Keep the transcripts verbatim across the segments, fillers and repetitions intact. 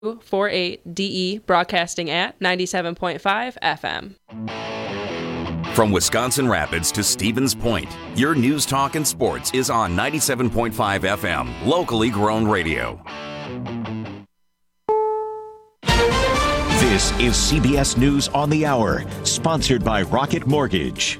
forty-eight D E, broadcasting at ninety-seven point five F M. From Wisconsin Rapids to Stevens Point, your news, talk, and sports is on ninety-seven point five F M, locally grown radio. This is C B S News on the Hour, sponsored by Rocket Mortgage.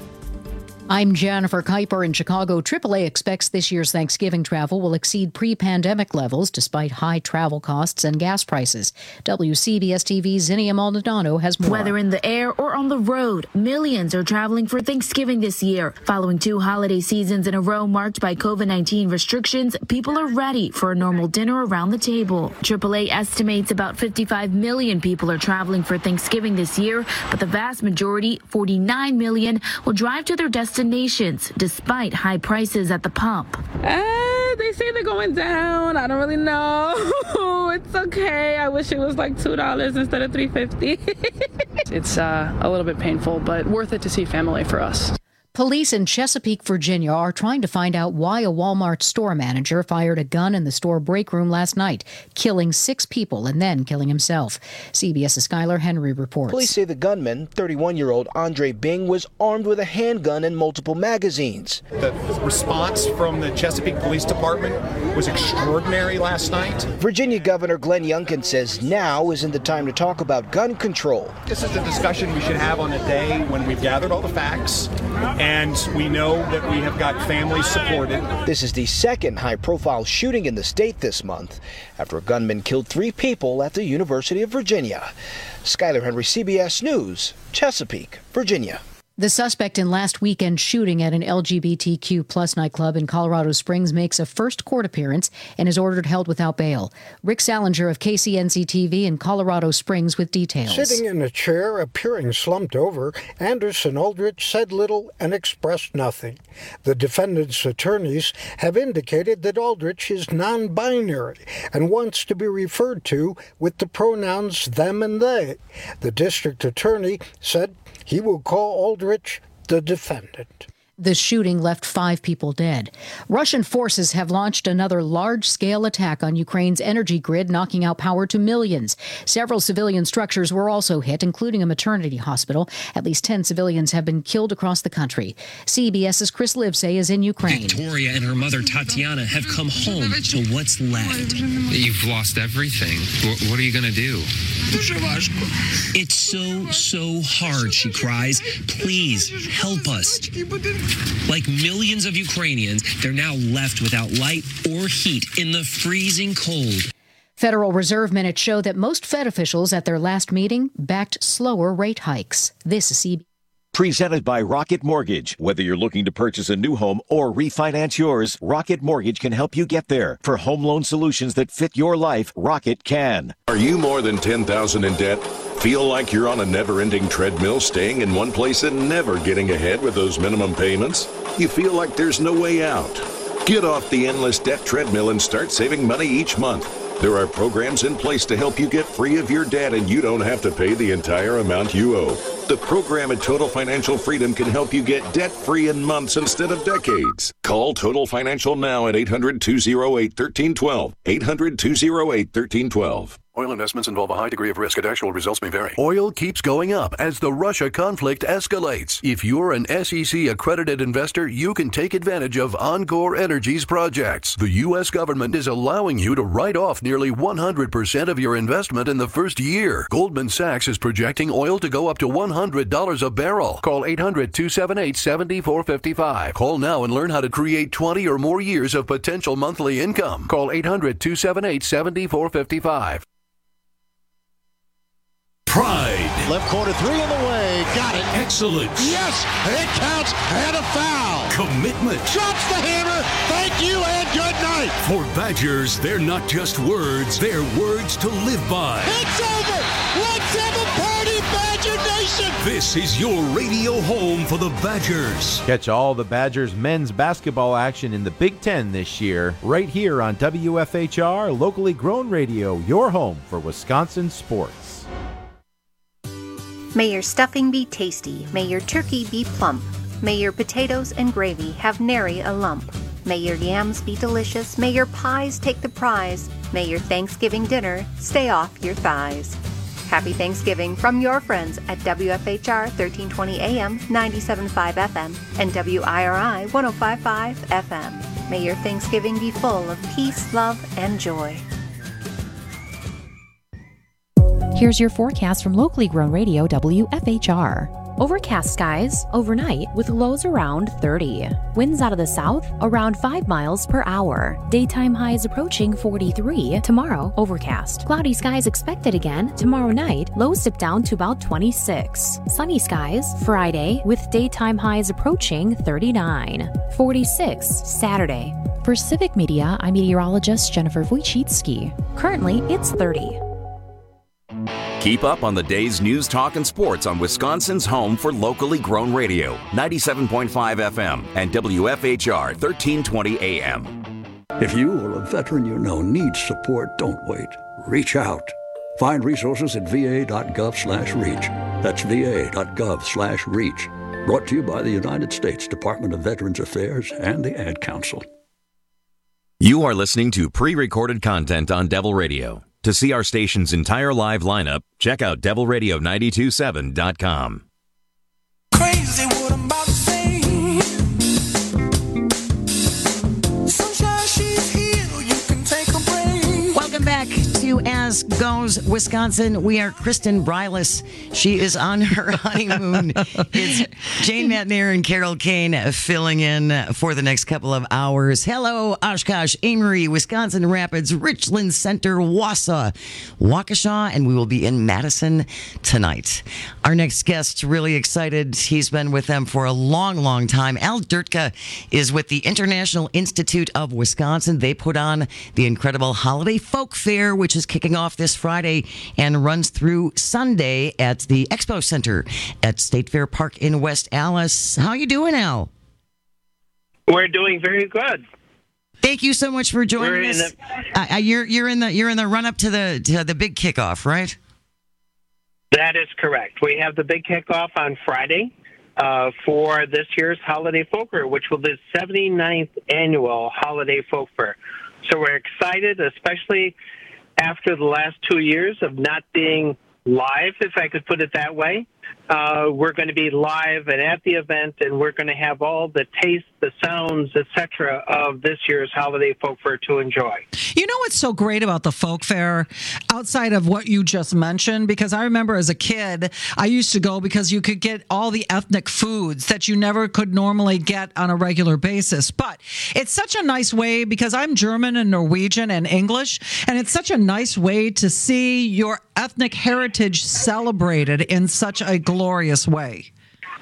I'm Jennifer Kuiper in Chicago. triple A expects this year's Thanksgiving travel will exceed pre-pandemic levels despite high travel costs and gas prices. W C B S T V's Zinnia Maldonado has more. Whether in the air or on the road, millions are traveling for Thanksgiving this year. Following two holiday seasons in a row marked by COVID nineteen restrictions, people are ready for a normal dinner around the table. triple A estimates about fifty-five million people are traveling for Thanksgiving this year, but the vast majority, forty-nine million, will drive to their destinations despite high prices at the pump. Uh, they say they're going down. I don't really know. It's okay. I wish it was like two dollars instead of three fifty. It's uh, a little bit painful, but worth it to see family for us. Police in Chesapeake, Virginia are trying to find out why a Walmart store manager fired a gun in the store break room last night, killing six people and then killing himself. CBS's Skylar Henry reports. Police say the gunman, thirty-one-year-old Andre Bing, was armed with a handgun and multiple magazines. The response from the Chesapeake Police Department was extraordinary last night. Virginia Governor Glenn Youngkin says now isn't the time to talk about gun control. This is the discussion we should have on a day when we've gathered all the facts. And we know that we have got families supported. This is the second high-profile shooting in the state this month after a gunman killed three people at the University of Virginia. Skylar Henry, C B S News, Chesapeake, Virginia. The suspect in last weekend's shooting at an L G B T Q plus nightclub in Colorado Springs makes a first court appearance and is ordered held without bail. Rick Salinger of K C N C T V in Colorado Springs with details. Sitting in a chair, appearing slumped over, Anderson Aldrich said little and expressed nothing. The defendant's attorneys have indicated that Aldrich is non-binary and wants to be referred to with the pronouns them and they. The district attorney said he will call Aldrich the defendant. The shooting left five people dead. Russian forces have launched another large-scale attack on Ukraine's energy grid, knocking out power to millions. Several civilian structures were also hit, including a maternity hospital. At least ten civilians have been killed across the country. CBS's Chris Livesay is in Ukraine. Victoria and her mother, Tatiana, have come home to what's left. You've lost everything. What are you going to do? It's so, so hard, she cries. Please help us. Like millions of Ukrainians, they're now left without light or heat in the freezing cold. Federal Reserve minutes show that most Fed officials at their last meeting backed slower rate hikes. This is C B S. Presented by Rocket Mortgage. Whether you're looking to purchase a new home or refinance yours, Rocket Mortgage can help you get there. For home loan solutions that fit your life, Rocket can. Are you more than ten thousand dollars in debt? Feel like you're on a never-ending treadmill, staying in one place and never getting ahead with those minimum payments? You feel like there's no way out? Get off the endless debt treadmill and start saving money each month. There are programs in place to help you get free of your debt, and you don't have to pay the entire amount you owe. The program at Total Financial Freedom can help you get debt-free in months instead of decades. Call Total Financial now at eight hundred, two oh eight, one three one two. eight hundred, two oh eight, one three one two. Oil investments involve a high degree of risk and actual results may vary. Oil keeps going up as the Russia conflict escalates. If you're an S E C accredited investor, you can take advantage of Encore Energy's projects. The U S government is allowing you to write off nearly one hundred percent of your investment in the first year. Goldman Sachs is projecting oil to go up to one hundred dollars a barrel. Call eight hundred, two seven eight, seven four five five. Call now and learn how to create twenty or more years of potential monthly income. Call eight hundred, two seven eight, seven four five five. Pride. Left corner three in the way. Got it. Excellence. Yes, it counts and a foul. Commitment. Drops the hammer. Thank you and good night. For Badgers, they're not just words. They're words to live by. It's over. Let's have a party, Badger Nation. This is your radio home for the Badgers. Catch all the Badgers men's basketball action in the Big Ten this year, right here on W F H R, locally grown radio, your home for Wisconsin sports. May your stuffing be tasty. May your turkey be plump. May your potatoes and gravy have nary a lump. May your yams be delicious. May your pies take the prize. May your Thanksgiving dinner stay off your thighs. Happy Thanksgiving from your friends at W F H R thirteen twenty A M, ninety-seven point five F M, and W I R I one oh five point five F M. May your Thanksgiving be full of peace, love, and joy. Here's your forecast from locally grown radio W F H R. Overcast skies overnight with lows around thirty. Winds out of the south around five miles per hour. Daytime highs approaching forty-three. Tomorrow, overcast. Cloudy skies expected again. Tomorrow night, lows dip down to about twenty-six. Sunny skies Friday with daytime highs approaching thirty-nine. forty-six Saturday. For Civic Media, I'm meteorologist Jennifer Wojcicki. Currently, it's thirty. Keep up on the day's news, talk, and sports on Wisconsin's home for locally grown radio, ninety-seven point five F M and W F H R thirteen twenty A M. If you or a veteran you know needs support, don't wait. Reach out. Find resources at va.gov slash reach. That's va.gov slash reach. Brought to you by the United States Department of Veterans Affairs and the Ad Council. You are listening to pre-recorded content on Devil Radio. To see our station's entire live lineup, check out devil radio nine two seven dot com. Crazy what I'm about to say. Sunshine, she's here. You can take a break. Welcome back to As Goes Wisconsin. We are Kristen Brylis. She is on her honeymoon. It's Jane Matnair and Carol Kane filling in for the next couple of hours. Hello, Oshkosh, Amory, Wisconsin Rapids, Richland Center, Wausau, Waukesha, and we will be in Madison tonight. Our next guest, really excited. He's been with them for a long, long time. Al Dirtka is with the International Institute of Wisconsin. They put on the incredible Holiday Folk Fair, which is kicking off this Friday and runs through Sunday at the Expo Center at State Fair Park in West Allis. How you doing, Al? We're doing very good. Thank you so much for joining We're us. In the, uh, you're you're in the you're in the run up to the to the big kickoff, right? That is correct. We have the big kickoff on Friday uh, for this year's Holiday Folk Fair, which will be the seventy-ninth annual Holiday Folk Fair. So we're excited, especially after the last two years of not being live, if I could put it that way. Uh, we're going to be live and at the event, and we're going to have all the tastes, the sounds, et cetera, of this year's Holiday Folk Fair to enjoy. You know what's so great about the Folk Fair, outside of what you just mentioned? Because I remember as a kid, I used to go because you could get all the ethnic foods that you never could normally get on a regular basis. But it's such a nice way, because I'm German and Norwegian and English, and it's such a nice way to see your ethnic heritage celebrated in such a glorious way.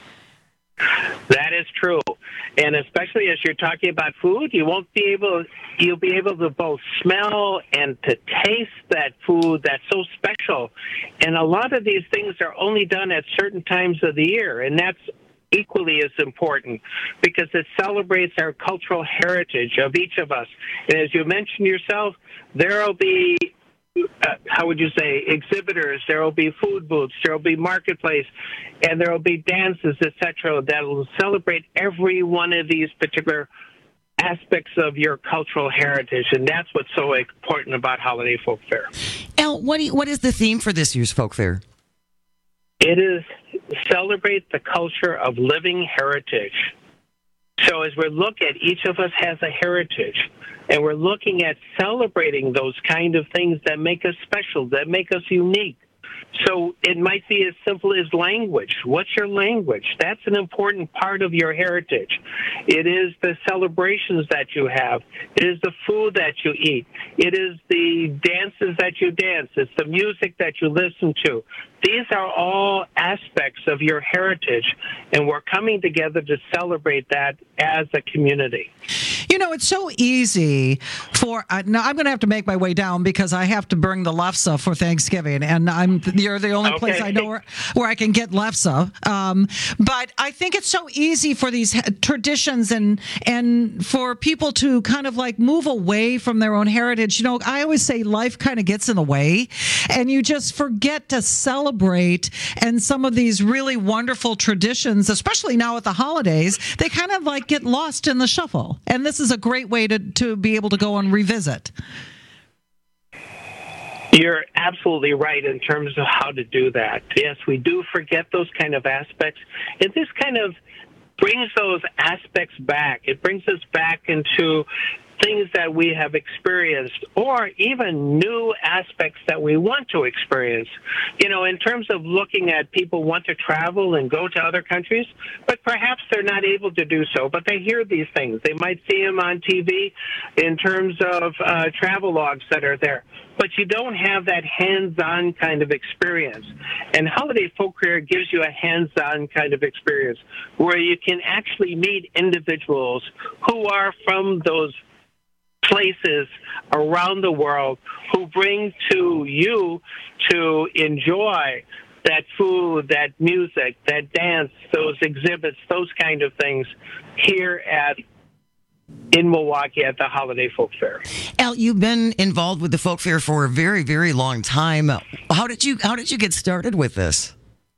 That is true. And especially as you're talking about food, you won't be able, you'll be able to both smell and to taste that food that's so special. And a lot of these things are only done at certain times of the year, and that's equally as important because it celebrates our cultural heritage of each of us. And as you mentioned yourself, there will be Uh, how would you say, exhibitors, there will be food booths, there will be marketplace, and there will be dances, et cetera, that will celebrate every one of these particular aspects of your cultural heritage, and that's what's so important about Holiday Folk Fair. Al, what, do you, what is the theme for this year's Folk Fair? It is celebrate the culture of living heritage. So as we look at, each of us has a heritage, and we're looking at celebrating those kind of things that make us special, that make us unique. So it might be as simple as language. What's your language? That's an important part of your heritage. It is the celebrations that you have. It is the food that you eat. It is the dances that you dance. It's the music that you listen to. These are all aspects of your heritage, and we're coming together to celebrate that as a community. You know, it's so easy for uh, now. I'm going to have to make my way down because I have to bring the lefse for Thanksgiving, and I'm you're the only okay. place I know where, where I can get lefse. Um, but I think it's so easy for these traditions and and for people to kind of like move away from their own heritage. You know, I always say life kind of gets in the way, and you just forget to celebrate. And some of these really wonderful traditions, especially now at the holidays, they kind of like get lost in the shuffle. And this this is a great way to, to be able to go and revisit. You're absolutely right in terms of how to do that. Yes, we do forget those kind of aspects. And this kind of brings those aspects back. It brings us back into things that we have experienced or even new aspects that we want to experience. You know, in terms of looking at people want to travel and go to other countries, but perhaps they're not able to do so, but they hear these things. They might see them on T V in terms of uh, travel logs that are there, but you don't have that hands-on kind of experience. And Holiday Folk Fair gives you a hands-on kind of experience where you can actually meet individuals who are from those places around the world who bring to you to enjoy that food, that music, that dance, those exhibits, those kind of things here at in Milwaukee at the Holiday Folk Fair. Al, you've been involved with the Folk Fair for a very, very long time. How did you how did you get started with this?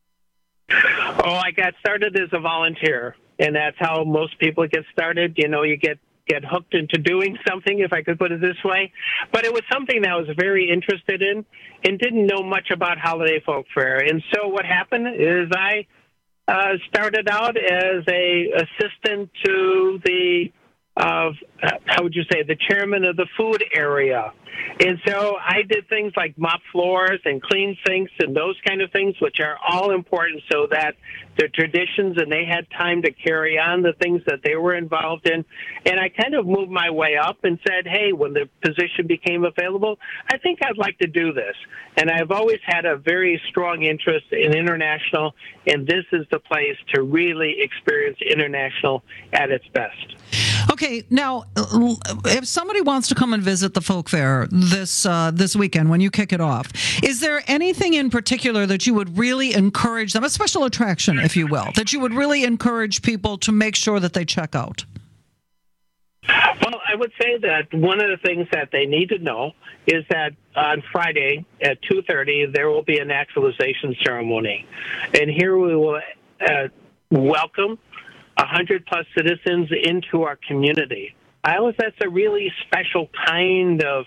Oh, I got started as a volunteer, and that's how most people get started. You know, you get get hooked into doing something, if I could put it this way. But it was something that I was very interested in and didn't know much about Holiday Folk Fair. And so what happened is I uh, started out as a assistant to the, uh, how would you say, the chairman of the food area. And so I did things like mop floors and clean sinks and those kind of things, which are all important so that the traditions and they had time to carry on the things that they were involved in. And I kind of moved my way up and said, hey, when the position became available, I think I'd like to do this. And I've always had a very strong interest in international, and this is the place to really experience international at its best. Okay, now, if somebody wants to come and visit the Folk Fair this uh, this weekend when you kick it off, is there anything in particular that you would really encourage them, a special attraction, if you will, that you would really encourage people to make sure that they check out? Well, I would say that one of the things that they need to know is that on Friday at two thirty, there will be a naturalization ceremony. And here we will uh, welcome one hundred plus citizens into our community. I always, that's a really special kind of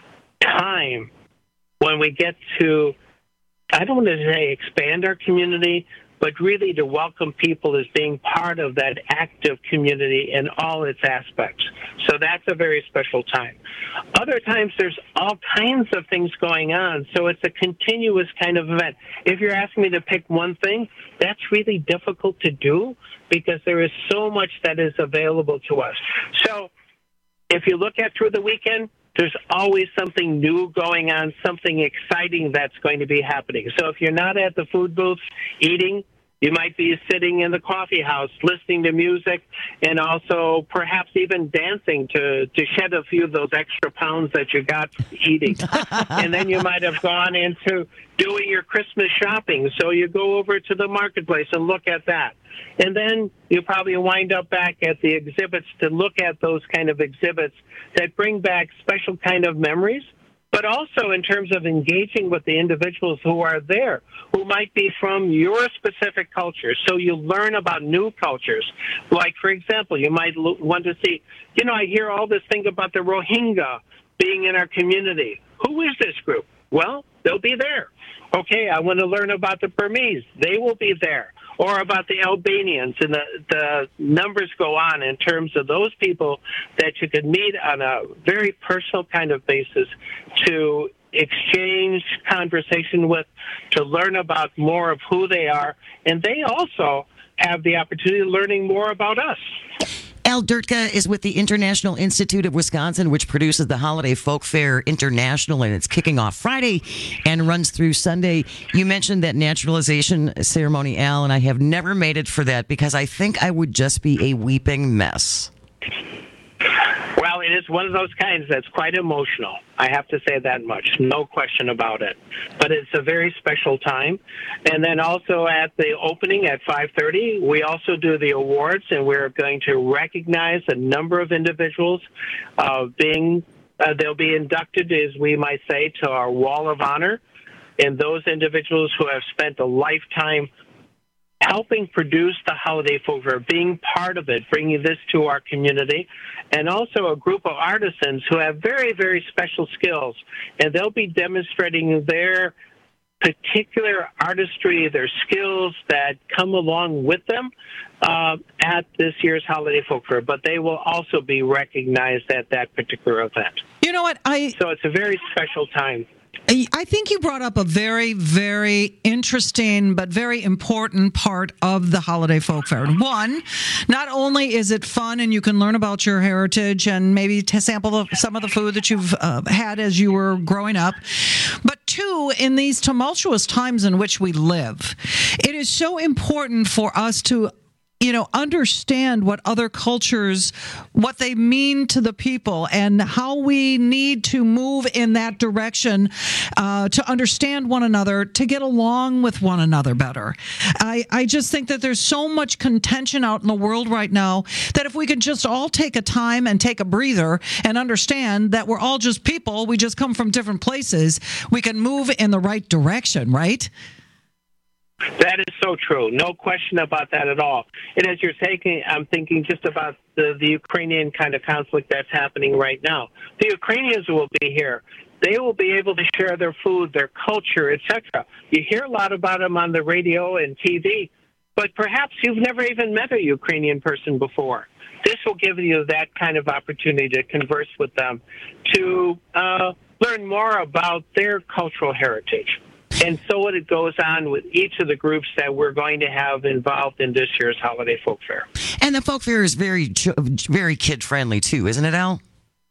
time when we get to, I don't want to say expand our community, but really to welcome people as being part of that active community in all its aspects. So that's a very special time. Other times there's all kinds of things going on, so it's a continuous kind of event. If you're asking me to pick one thing, that's really difficult to do because there is so much that is available to us. So if you look at through the weekend, there's always something new going on, something exciting that's going to be happening. So if you're not at the food booths eating, you might be sitting in the coffee house listening to music and also perhaps even dancing to, to shed a few of those extra pounds that you got eating. And then you might have gone into doing your Christmas shopping. So you go over to the marketplace and look at that. And then you probably wind up back at the exhibits to look at those kind of exhibits that bring back special kind of memories, but also in terms of engaging with the individuals who are there, who might be from your specific culture. So you learn about new cultures. Like, for example, you might l- want to see, you know, I hear all this thing about the Rohingya being in our community. Who is this group? Well, they'll be there. Okay, I want to learn about the Burmese. They will be there. Or about the Albanians, and the, the numbers go on in terms of those people that you could meet on a very personal kind of basis to exchange conversation with, to learn about more of who they are, and they also have the opportunity of learning more about us. Al Dirtka is with the International Institute of Wisconsin, which produces the Holiday Folk Fair International, and it's kicking off Friday and runs through Sunday. You mentioned that naturalization ceremony, Al, and I have never made it for that because I think I would just be a weeping mess. Well, it is one of those kinds that's quite emotional. I have to say that much. No question about it. But it's a very special time. And then also at the opening at five thirty, we also do the awards, and we're going to recognize a number of individuals uh, being, uh, they'll be inducted, as we might say, to our Wall of Honor. And those individuals who have spent a lifetime helping produce the holiday folk fair, being part of it, bringing this to our community, and also a group of artisans who have very, very special skills. And they'll be demonstrating their particular artistry, their skills that come along with them uh, at this year's Holiday Folk Fair. But they will also be recognized at that particular event. You know what? I So it's a very special time. I think you brought up a very, very interesting but very important part of the Holiday Folk Fair. One, not only is it fun and you can learn about your heritage and maybe to sample the, some of the food that you've uh, had as you were growing up, but two, in these tumultuous times in which we live, it is so important for us to you know, understand what other cultures, what they mean to the people, and how we need to move in that direction uh, to understand one another, to get along with one another better. I, I just think that there's so much contention out in the world right now that if we could just all take a time and take a breather and understand that we're all just people, we just come from different places, we can move in the right direction, right? That is so true. No question about that at all. And as you're taking, I'm thinking just about the, the Ukrainian kind of conflict that's happening right now. The Ukrainians will be here. They will be able to share their food, their culture, et cetera. You hear a lot about them on the radio and T V, but perhaps you've never even met a Ukrainian person before. This will give you that kind of opportunity to converse with them, to uh, learn more about their cultural heritage. And so it goes on with each of the groups that we're going to have involved in this year's Holiday Folk Fair. And the Folk Fair is very, very kid-friendly, too, isn't it, Al?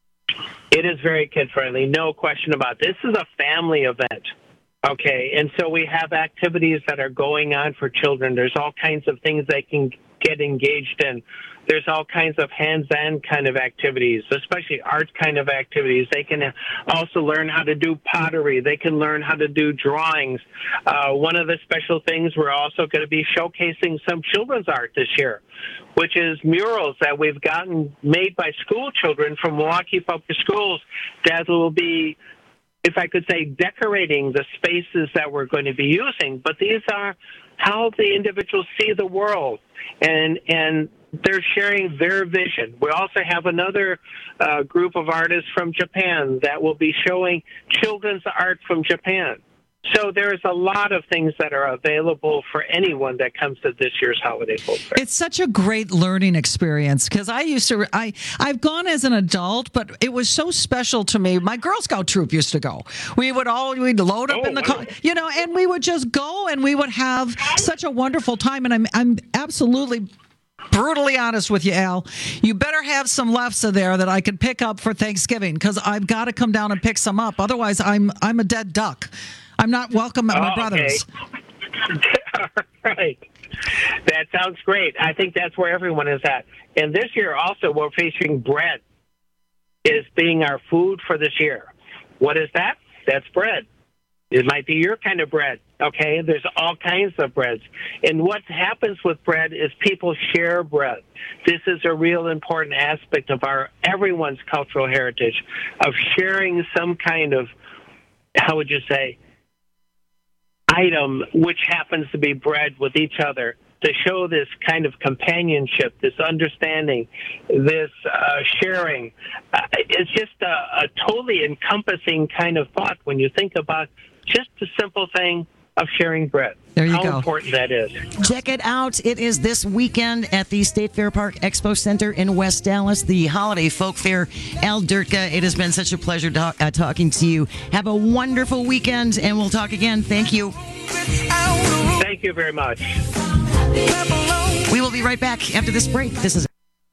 It is very kid-friendly, no question about it. This is a family event, okay? And so we have activities that are going on for children. There's all kinds of things they can get engaged in. There's all kinds of hands-on kind of activities, especially art kind of activities. They can also learn how to do pottery. They can learn how to do drawings. Uh, one of the special things, we're also going to be showcasing some children's art this year, which is murals that we've gotten made by school children from Milwaukee Public Schools that will be, if I could say, decorating the spaces that we're going to be using. But these are how the individuals see the world, and and they're sharing their vision. We also have another uh, group of artists from Japan that will be showing children's art from Japan. So there's a lot of things that are available for anyone that comes to this year's Holiday Folk Fair. It's such a great learning experience because I used to, I, I've gone as an adult, but it was so special to me. My Girl Scout troop used to go. We would all, we'd load up oh, in the car, you know, and we would just go and we would have such a wonderful time. And I'm, I'm absolutely brutally honest with you, Al. You better have some lefse there that I can pick up for Thanksgiving because I've got to come down and pick some up. Otherwise, I'm I'm a dead duck. I'm not welcome at my oh, brother's. Okay. All right. That sounds great. I think that's where everyone is at. And this year also we're featuring bread is being our food for this year. What is that? That's bread. It might be your kind of bread, okay? There's all kinds of breads. And what happens with bread is people share bread. This is a real important aspect of our everyone's cultural heritage, of sharing some kind of, how would you say, item which happens to be bread with each other to show this kind of companionship, this understanding, this uh, sharing. Uh, it's just a, a totally encompassing kind of thought when you think about just the simple thing of sharing bread. There you How go. important that is. Check it out. It is this weekend at the State Fair Park Expo Center in West Dallas, the Holiday Folk Fair. Al Diertka, it has been such a pleasure talk, uh, talking to you. Have a wonderful weekend, and we'll talk again. Thank you. Thank you very much. We will be right back after this break. This is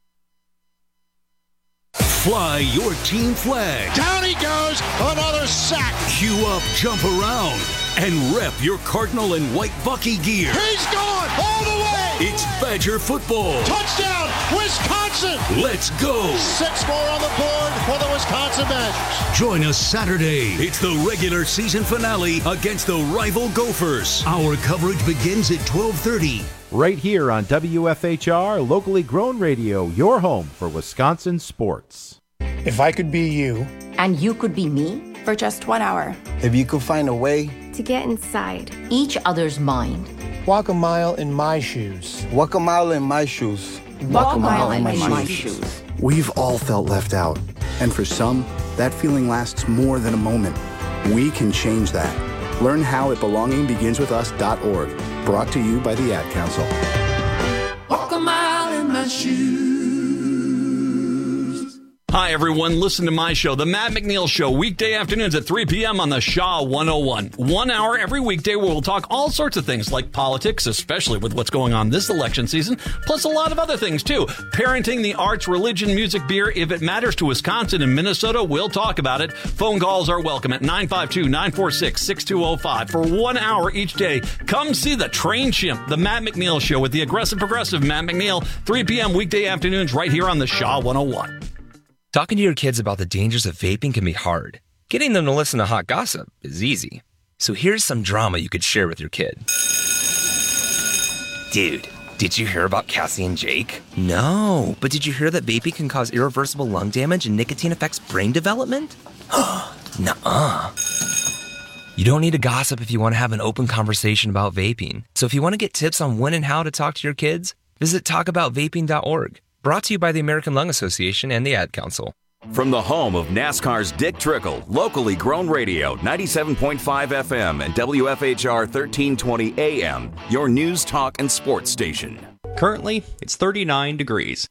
Fly your team flag. Down he goes. Another sack. Queue up, jump around, and rep your Cardinal and white Bucky gear. He's gone all the way. It's Badger football. Touchdown, Wisconsin. Let's go. Six more on the board for the Wisconsin Badgers. Join us Saturday. It's the regular season finale against the rival Gophers. Our coverage begins at twelve thirty. Right here on W F H R, locally grown radio, your home for Wisconsin sports. If I could be you. And you could be me for just one hour. If you could find a way to get inside each other's mind Walk a mile in my shoes. Walk a mile in my shoes. Walk a mile in my shoes. We've all felt left out. And for some, that feeling lasts more than a moment. We can change that. Learn how at belonging begins with us dot org. Brought to you by the Ad Council. Walk a mile in my shoes. Hi, everyone. Listen to my show, The Matt McNeil Show, weekday afternoons at three p.m. on the Shaw one oh one. One hour every weekday where we'll talk all sorts of things like politics, especially with what's going on this election season, plus a lot of other things, too. Parenting, the arts, religion, music, beer. If it matters to Wisconsin and Minnesota, we'll talk about it. Phone calls are welcome at nine five two, nine four six, six two zero five. For one hour each day, come see the Train Chimp, The Matt McNeil Show with the aggressive progressive Matt McNeil, three p.m. weekday afternoons right here on the Shaw one oh one. Talking to your kids about the dangers of vaping can be hard. Getting them to listen to hot gossip is easy. So here's some drama you could share with your kid. Dude, did you hear about Cassie and Jake? No, but did you hear that vaping can cause irreversible lung damage and nicotine affects brain development? Nuh-uh. You don't need to gossip if you want to have an open conversation about vaping. So if you want to get tips on when and how to talk to your kids, visit talk about vaping dot org. Brought to you by the American Lung Association and the Ad Council. From the home of NASCAR's Dick Trickle, locally grown radio, ninety-seven point five F M and W F H R thirteen twenty A M, your news, talk, and sports station. Currently, it's thirty-nine degrees.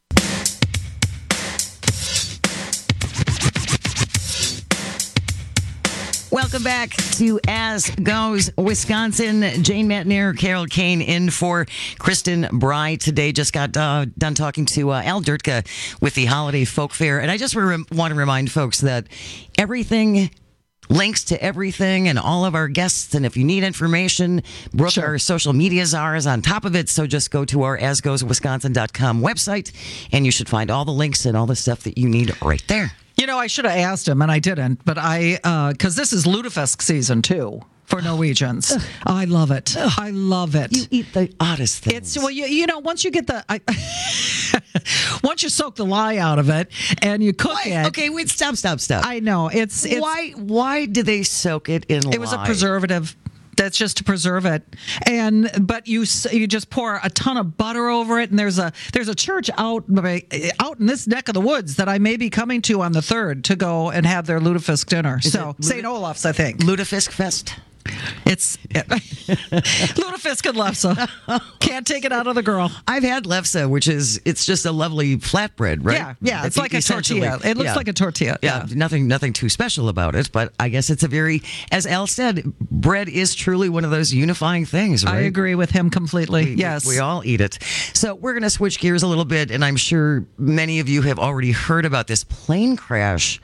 Welcome back to As Goes Wisconsin. Jane Matnier, Carol Kane in for Kristen Bry today. Just got uh, done talking to uh, Al Dirtka with the Holiday Folk Fair. And I just re- want to remind folks that everything, links to everything and all of our guests, and if you need information, Brooke, sure. Our social medias are is on top of it. So just go to our as goes wisconsin dot com website and you should find all the links and all the stuff that you need right there. You know, I should have asked him, and I didn't, but I, because uh, this is Lutefisk season, too, for Norwegians. Ugh. I love it. Ugh. I love it. You eat the oddest things. It's, well, you, you know, once you get the, I, once you soak the lye out of it, and you cook why? it. Okay, wait, stop, stop, stop. I know. It's, it's Why, why do they soak it in lye? It was a preservative. That's just to preserve it, and but you you just pour a ton of butter over it, and there's a there's a church out out in this neck of the woods that I may be coming to on the third to go and have their Lutefisk dinner. Is so Saint Olaf's, I think. Lutefisk Fest. It's it, Lutefisk and lefse. Can't take it out of the girl. I've had lefse, which is it's just a lovely flatbread, right? Yeah, yeah. It's like a tortilla. It looks yeah. like a tortilla. Yeah. yeah, nothing, nothing too special about it. But I guess it's a very, as Al said, bread is truly one of those unifying things. Right? I agree with him completely. We, yes, we, we all eat it. So we're going to switch gears a little bit, and I'm sure many of you have already heard about this plane crash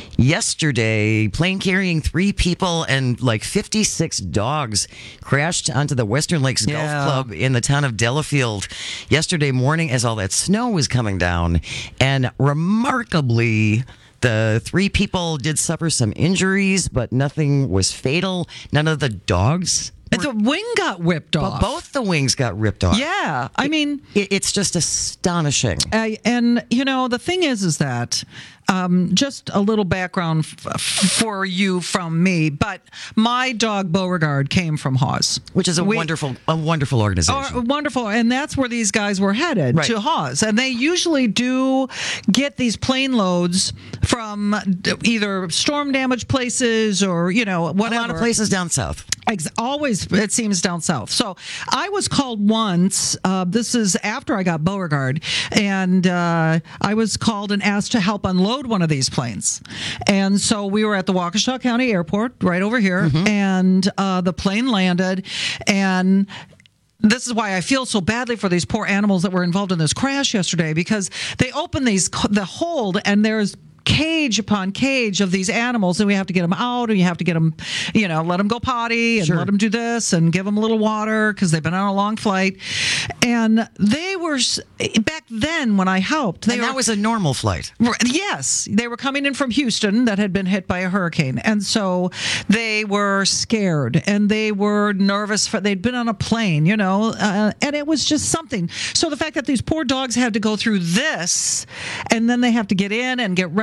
yesterday. Plane carrying three people and like fifty-six dogs crashed onto the Western Lakes yeah. Golf Club in the town of Delafield yesterday morning as all that snow was coming down. And remarkably, the three people did suffer some injuries, but nothing was fatal. None of the dogs. And the wing got whipped off. But both the wings got ripped off. Yeah, I mean, it, it's just astonishing. Uh, and you know, the thing is, is that um, just a little background f- for you from me. But my dog Beauregard came from Hawes, which is a we, wonderful, a wonderful organization. Uh, wonderful, and that's where these guys were headed right. to Hawes, and they usually do get these plane loads from either storm damaged places or you know whatever. A lot of places down south. Always, it seems, down south. So I was called once. Uh, this is after I got Beauregard, and uh, I was called and asked to help unload one of these planes. And so we were at the Waukesha County Airport, right over here, mm-hmm. and uh, the plane landed, and this is why I feel so badly for these poor animals that were involved in this crash yesterday, because they opened these the hold, and there's cage upon cage of these animals, and we have to get them out, and you have to get them, you know, let them go potty and sure. let them do this and give them a little water because they've been on a long flight. And they were, back then when I helped, they and were, that was a normal flight. Yes, they were coming in from Houston that had been hit by a hurricane, and so they were scared and they were nervous. For they'd been on a plane, you know, uh, and it was just something. So the fact that these poor dogs had to go through this, and then they have to get in and get rescued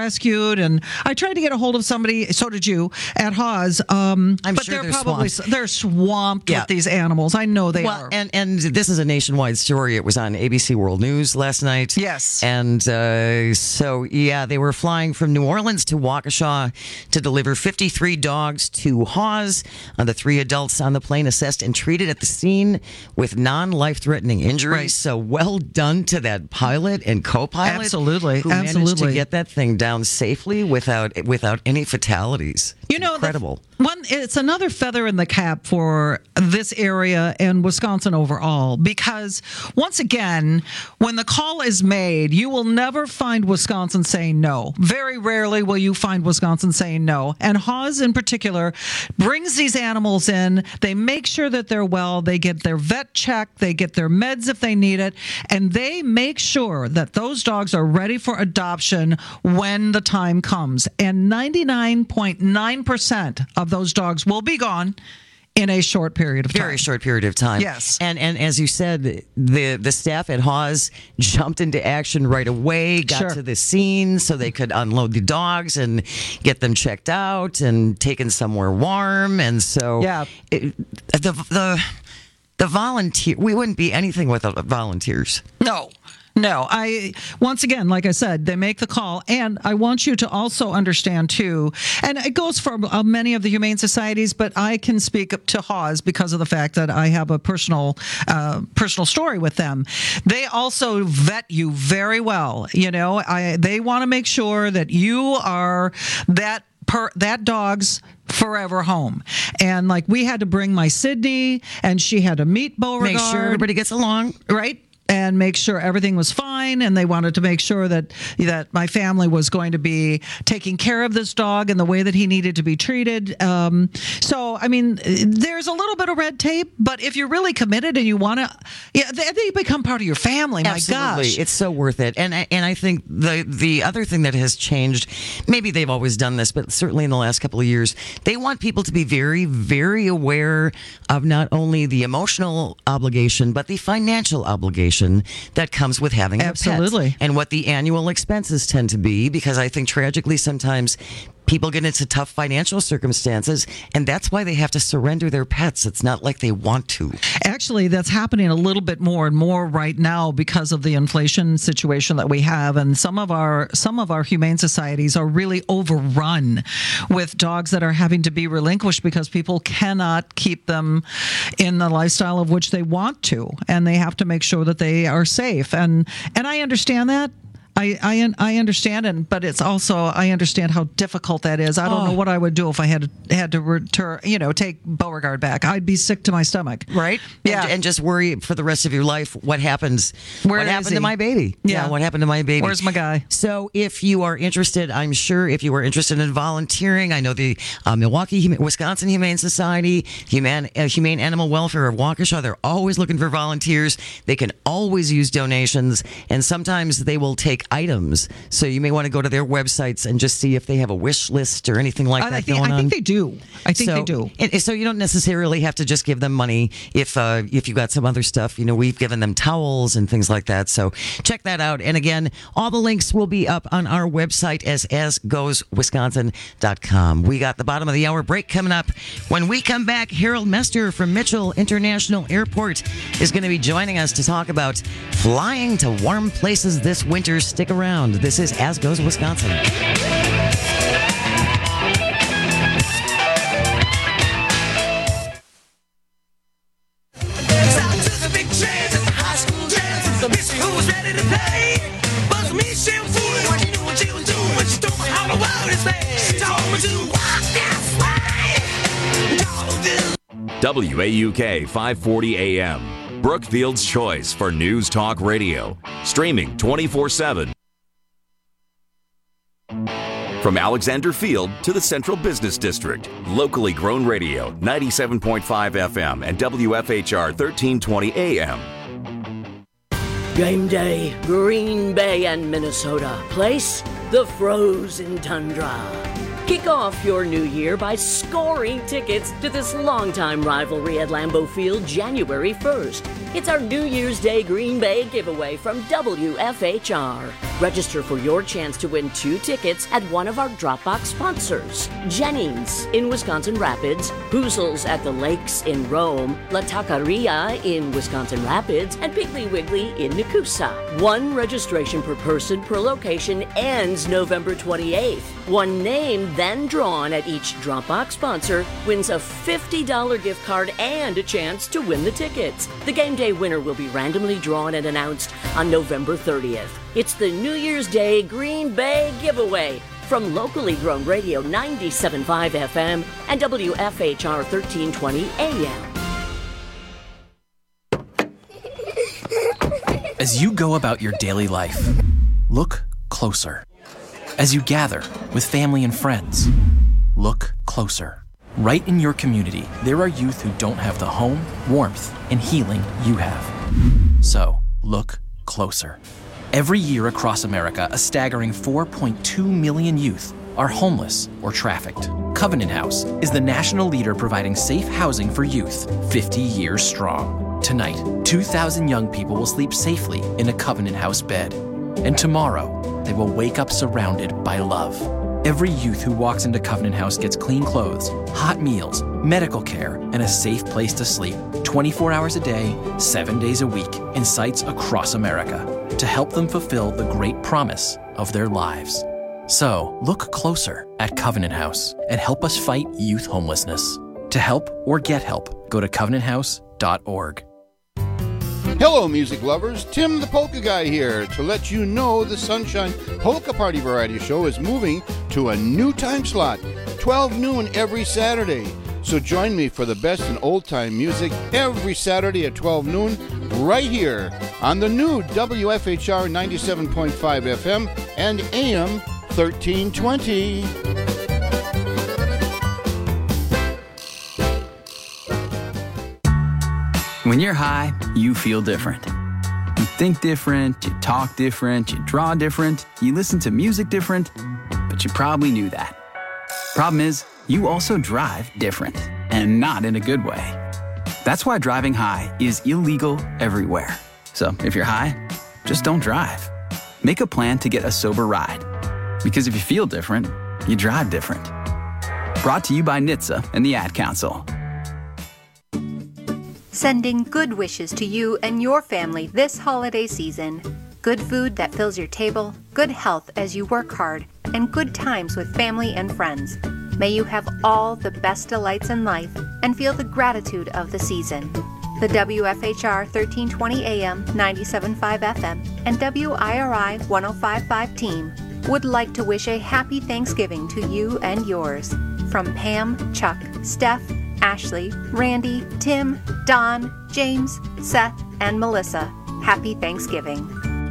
rescued, and I tried to get a hold of somebody. So did you at Haas? Um, I'm but sure they're, they're probably swamped. they're swamped Yeah. with these animals. I know they well, are. and and this is a nationwide story. It was on A B C World News last night. Yes. And uh, so, yeah, they were flying from New Orleans to Waukesha to deliver fifty-three dogs to Haas. Uh, the three adults on the plane assessed and treated at the scene with non-life-threatening injuries. Right. So well done to that pilot and co-pilot. Absolutely, who managed to absolutely. get that thing down safely without without any fatalities. You know, incredible. The, one, it's another feather in the cap for this area and Wisconsin overall, because once again, when the call is made, you will never find Wisconsin saying no. Very rarely will you find Wisconsin saying no. And Haas in particular brings these animals in. They make sure that they're well. They get their vet check. They get their meds if they need it. And they make sure that those dogs are ready for adoption when the time comes. And ninety-nine point nine percent of those dogs will be gone in a short period of time. Very short period of time. Yes. And and as you said, the the staff at Haas jumped into action right away, got Sure. to the scene so they could unload the dogs and get them checked out and taken somewhere warm. And so Yeah. it, the the the volunteer we wouldn't be anything without volunteers. No. No, I once again, like I said, they make the call, and I want you to also understand too, and it goes for uh, many of the humane societies, but I can speak up to Haas because of the fact that I have a personal, uh, personal story with them. They also vet you very well. You know, I they want to make sure that you are that. Per, that dog's forever home. And like we had to bring my Sydney, and she had to meet Beauregard. Make sure everybody gets along. Right? And make sure everything was fine, and they wanted to make sure that that my family was going to be taking care of this dog in the way that he needed to be treated. Um, so, I mean, there's a little bit of red tape, but if you're really committed and you want to, yeah, they, they become part of your family. My Absolutely. gosh, It's so worth it. And I- and I think the the other thing that has changed, maybe they've always done this, but certainly in the last couple of years, they want people to be very, very aware of not only the emotional obligation, but the financial obligation that comes with having a pet. Absolutely. And what the annual expenses tend to be, because I think tragically sometimes people get into tough financial circumstances, and that's why they have to surrender their pets. It's not like they want to. Actually, that's happening a little bit more and more right now because of the inflation situation that we have, and some of our some of our humane societies are really overrun with dogs that are having to be relinquished because people cannot keep them in the lifestyle of which they want to, and they have to make sure that they are safe. And and I understand that. I, I I understand, and but it's also I understand how difficult that is. I don't Oh. know what I would do if I had had to return, you know, take Beauregard back. I'd be sick to my stomach, right? Yeah, and, and just worry for the rest of your life. What happens? Where what is happened he? to my baby? Yeah. what happened to my baby? Where's my guy? So, if you are interested, I'm sure if you are interested in volunteering, I know the uh, Milwaukee, Hum- Wisconsin Humane Society, Humane uh, Humane Animal Welfare of Waukesha, they're always looking for volunteers. They can always use donations, and sometimes they will take items. So you may want to go to their websites and just see if they have a wish list or anything like I that think, going I on. think they do. I think so, they do. And, so you don't necessarily have to just give them money if uh, if you got some other stuff. You know, we've given them towels and things like that. So check that out. And again, all the links will be up on our website as as goes wisconsin dot com. We got the bottom of the hour break coming up. When we come back, Harold Mester from Mitchell International Airport is going to be joining us to talk about flying to warm places this winter. Stick around. This is As Goes Wisconsin. W A U K five forty A M, Brookfield's choice for News Talk Radio. Streaming twenty-four seven. From Alexander Field to the Central Business District, locally grown radio, ninety-seven point five F M and W F H R thirteen twenty A M. Game day, Green Bay and Minnesota. Place, the frozen tundra. Kick off your new year by scoring tickets to this longtime rivalry at Lambeau Field January first. It's our New Year's Day Green Bay giveaway from W F H R. Register for your chance to win two tickets at one of our Dropbox sponsors. Jennings in Wisconsin Rapids, Hoozles at the Lakes in Rome, La Taqueria in Wisconsin Rapids, and Piggly Wiggly in Nakusa. One registration per person per location ends November twenty-eighth. One name then drawn at each Dropbox sponsor wins a fifty dollars gift card and a chance to win the tickets. The game day winner will be randomly drawn and announced on November thirtieth. It's the New Year's Day Green Bay giveaway from locally grown radio ninety-seven point five F M and W F H R thirteen twenty A M. As you go about your daily life, look closer. As you gather with family and friends, look closer. Right in your community, there are youth who don't have the home, warmth, and healing you have. So, look closer. Every year across America, a staggering four point two million youth are homeless or trafficked. Covenant House is the national leader providing safe housing for youth, fifty years strong. Tonight, two thousand young people will sleep safely in a Covenant House bed. And tomorrow, they will wake up surrounded by love. Every youth who walks into Covenant House gets clean clothes, hot meals, medical care, and a safe place to sleep twenty-four hours a day, seven days a week, in sites across America to help them fulfill the great promise of their lives. So, look closer at Covenant House and help us fight youth homelessness. To help or get help, go to covenant house dot org. Hello, music lovers. Tim the Polka Guy here to let you know the Sunshine Polka Party Variety Show is moving to a new time slot, twelve noon every Saturday. So join me for the best in old-time music every Saturday at twelve noon right here on the new W F H R ninety-seven point five F M and A M thirteen twenty. When you're high, you feel different. You think different, you talk different, you draw different, you listen to music different, but you probably knew that. Problem is, you also drive different, and not in a good way. That's why driving high is illegal everywhere. So if you're high, just don't drive. Make a plan to get a sober ride. Because if you feel different, you drive different. Brought to you by N H T S A and the Ad Council. Sending good wishes to you and your family this holiday season. Good food that fills your table, good health as you work hard, and good times with family and friends. May you have all the best delights in life and feel the gratitude of the season. The W F H R thirteen twenty A M, ninety-seven point five F M, and W I R I one oh five point five team would like to wish a happy Thanksgiving to you and yours. From Pam, Chuck, Steph, Ashley, Randy, Tim, Don, James, Seth, and Melissa. Happy Thanksgiving.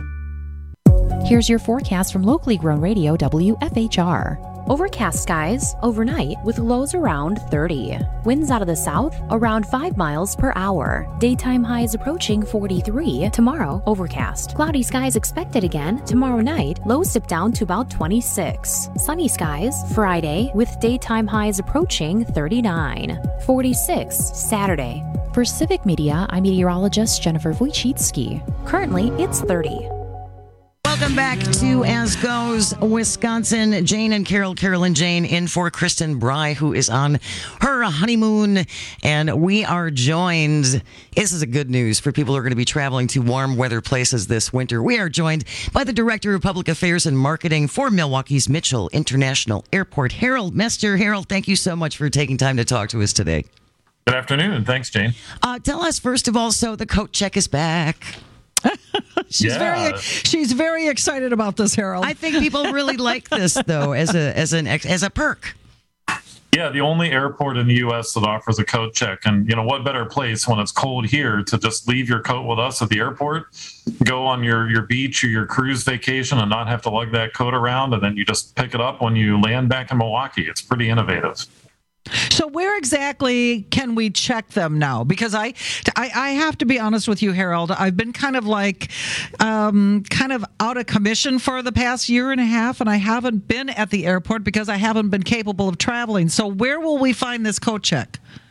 Here's your forecast from locally grown radio W F H R. Overcast skies overnight with lows around thirty. Winds out of the south around five miles per hour. Daytime highs approaching forty-three. Tomorrow, overcast. Cloudy skies expected again. Tomorrow night, lows dip down to about twenty-six. Sunny skies Friday with daytime highs approaching thirty-nine. forty-six Saturday. For Civic Media, I'm meteorologist Jennifer Wojcicki. Currently, it's thirty. Welcome back to As Goes Wisconsin. Jane and Carol, Carol and Jane in for Kristen Bry, who is on her honeymoon. And we are joined, this is a good news for people who are going to be traveling to warm weather places this winter. We are joined by the Director of Public Affairs and Marketing for Milwaukee's Mitchell International Airport, Harold Mester. Harold, thank you so much for taking time to talk to us today. Good afternoon. Thanks, Jane. Uh, tell us, first of all, so the coat check is back. she's Yeah. very she's very excited about this, Harold. I think people really like this, though, as a as an ex- as a perk. Yeah, the only airport in the U S that offers a coat check. And, you know, what better place when it's cold here to just leave your coat with us at the airport, go on your, your beach or your cruise vacation and not have to lug that coat around, and then you just pick it up when you land back in Milwaukee. It's pretty innovative. So where exactly can we check them now? Because I, I, I have to be honest with you, Harold. I've been kind of like, um, kind of out of commission for the past year and a half, and I haven't been at the airport because I haven't been capable of traveling. So where will we find this coat check?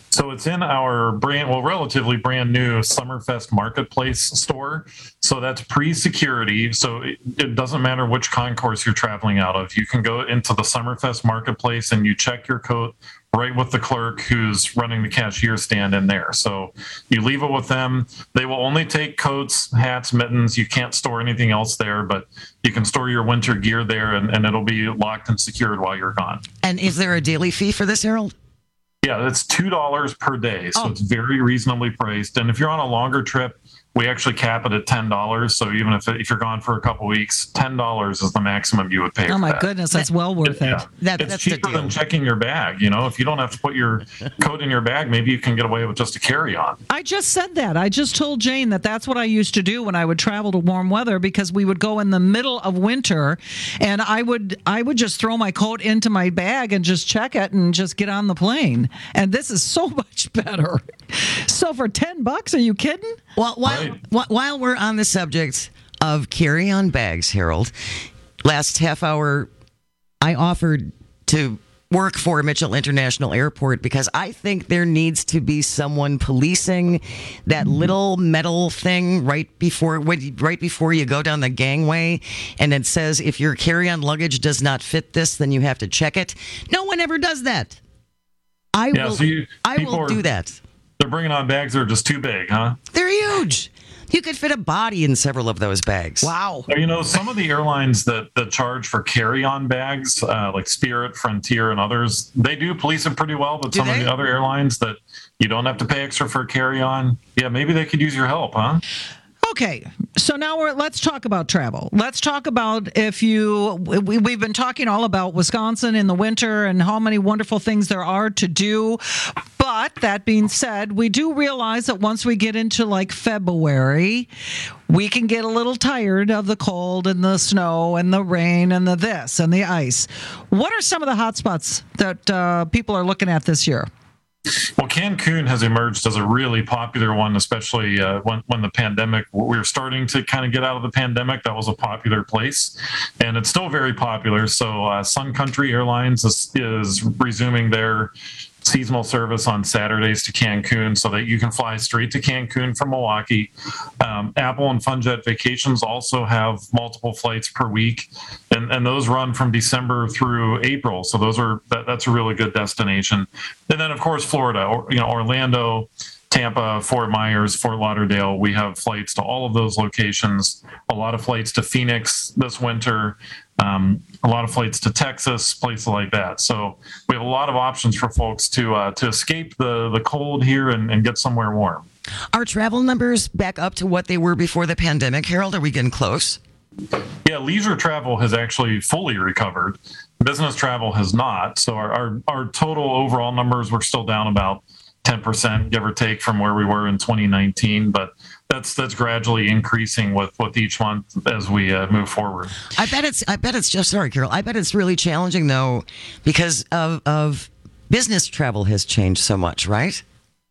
So it's in our brand, well, relatively brand new Summerfest Marketplace store. So that's pre-security. So it, it doesn't matter which concourse you're traveling out of. You can go into the Summerfest Marketplace and you check your coat right with the clerk who's running the cashier stand in there. So you leave it with them. They will only take coats, hats, mittens. You can't store anything else there, but you can store your winter gear there, and, and it'll be locked and secured while you're gone. And is there a daily fee for this, Harold? Yeah, it's two dollars per day, so oh. it's very reasonably priced. And if you're on a longer trip, we actually cap it at ten dollars. So even if if you're gone for a couple weeks, ten dollars is the maximum you would pay. Oh for my that. goodness, that's well worth Yeah. it. That, it's that's cheaper than checking your bag. You know, if you don't have to put your coat in your bag, maybe you can get away with just a carry-on. I just said that. I just told Jane that that's what I used to do when I would travel to warm weather, because we would go in the middle of winter, and I would I would just throw my coat into my bag and just check it and just get on the plane. And this is so much better. So for ten bucks, are you kidding? Well, while right. while we're on the subject of carry-on bags, Harold, last half hour I offered to work for Mitchell International Airport because I think there needs to be someone policing that little metal thing right before when, right before you go down the gangway, and it says if your carry-on luggage does not fit this, then you have to check it. No one ever does that. I yeah, will. So you, I will are, do that. They're bringing on bags that are just too big, huh? They're huge. You could fit a body in several of those bags. Wow. You know, some of the airlines that, that charge for carry-on bags, uh, like Spirit, Frontier, and others, they do police it pretty well. But do some they? of the other airlines that you don't have to pay extra for carry-on, yeah, maybe they could use your help, huh? Okay, so now we're let's talk about travel. Let's talk about if you we, we've been talking all about Wisconsin in the winter and how many wonderful things there are to do. But that being said, we do realize that once we get into like February, we can get a little tired of the cold and the snow and the rain and the this and the ice. What are some of the hot spots that uh, people are looking at this year? Well, Cancun has emerged as a really popular one, especially uh, when, when the pandemic, we were starting to kind of get out of the pandemic. That was a popular place, and it's still very popular. So uh, Sun Country Airlines is, is resuming their seasonal service on Saturdays to Cancun so that you can fly straight to Cancun from Milwaukee. Um, Apple and FunJet Vacations also have multiple flights per week, and, and those run from December through April. So those are that, that's a really good destination. And then, of course, Florida, or, you know, Orlando, Tampa, Fort Myers, Fort Lauderdale. We have flights to all of those locations, a lot of flights to Phoenix this winter, um, a lot of flights to Texas, places like that. So we have a lot of options for folks to uh, to escape the, the cold here and, and get somewhere warm. Are travel numbers back up to what they were before the pandemic, Harold? Are we getting close? Yeah, leisure travel has actually fully recovered. Business travel has not. So our, our, our total overall numbers were still down about ten percent, give or take, from where we were in twenty nineteen, but that's that's gradually increasing with, with each month as we uh, move forward. I bet it's I bet it's just sorry, Carol. I bet it's really challenging though, because of of business travel has changed so much, right?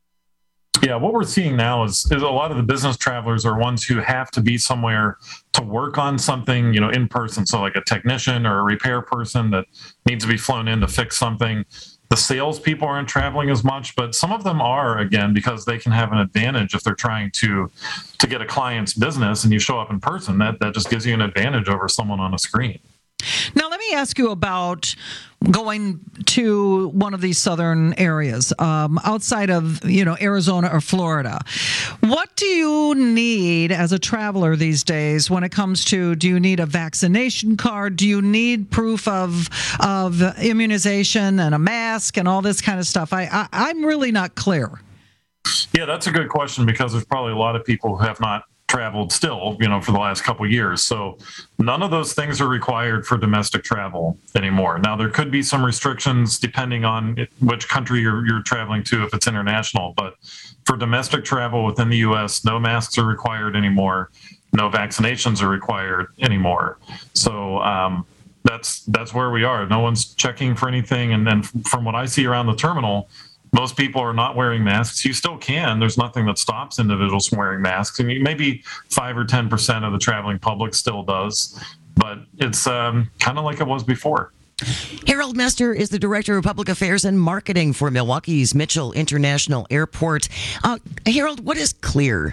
Yeah, what we're seeing now is, is a lot of the business travelers are ones who have to be somewhere to work on something, you know, in person. So like a technician or a repair person that needs to be flown in to fix something. The salespeople aren't traveling as much, but some of them are, again, because they can have an advantage if they're trying to to get a client's business and you show up in person. That, that just gives you an advantage over someone on a screen. Now, let me ask you about going to one of these southern areas um, outside of, you know, Arizona or Florida. What do you need as a traveler these days when it comes to, do you need a vaccination card? Do you need proof of of immunization and a mask and all this kind of stuff? I, I I'm really not clear. Yeah, that's a good question, because there's probably a lot of people who have not traveled still, you know, for the last couple of years. So none of those things are required for domestic travel anymore. Now, there could be some restrictions depending on which country you're, you're traveling to, if it's international. But for domestic travel within the U S, no masks are required anymore. No vaccinations are required anymore. So um, that's that's where we are. No one's checking for anything. And then from what I see around the terminal, most people are not wearing masks. You still can. There's nothing that stops individuals from wearing masks. I mean, maybe five or ten percent of the traveling public still does, but it's um, kind of like it was before. Harold Mester is the Director of Public Affairs and Marketing for Milwaukee's Mitchell International Airport. Uh, Harold, what is CLEAR?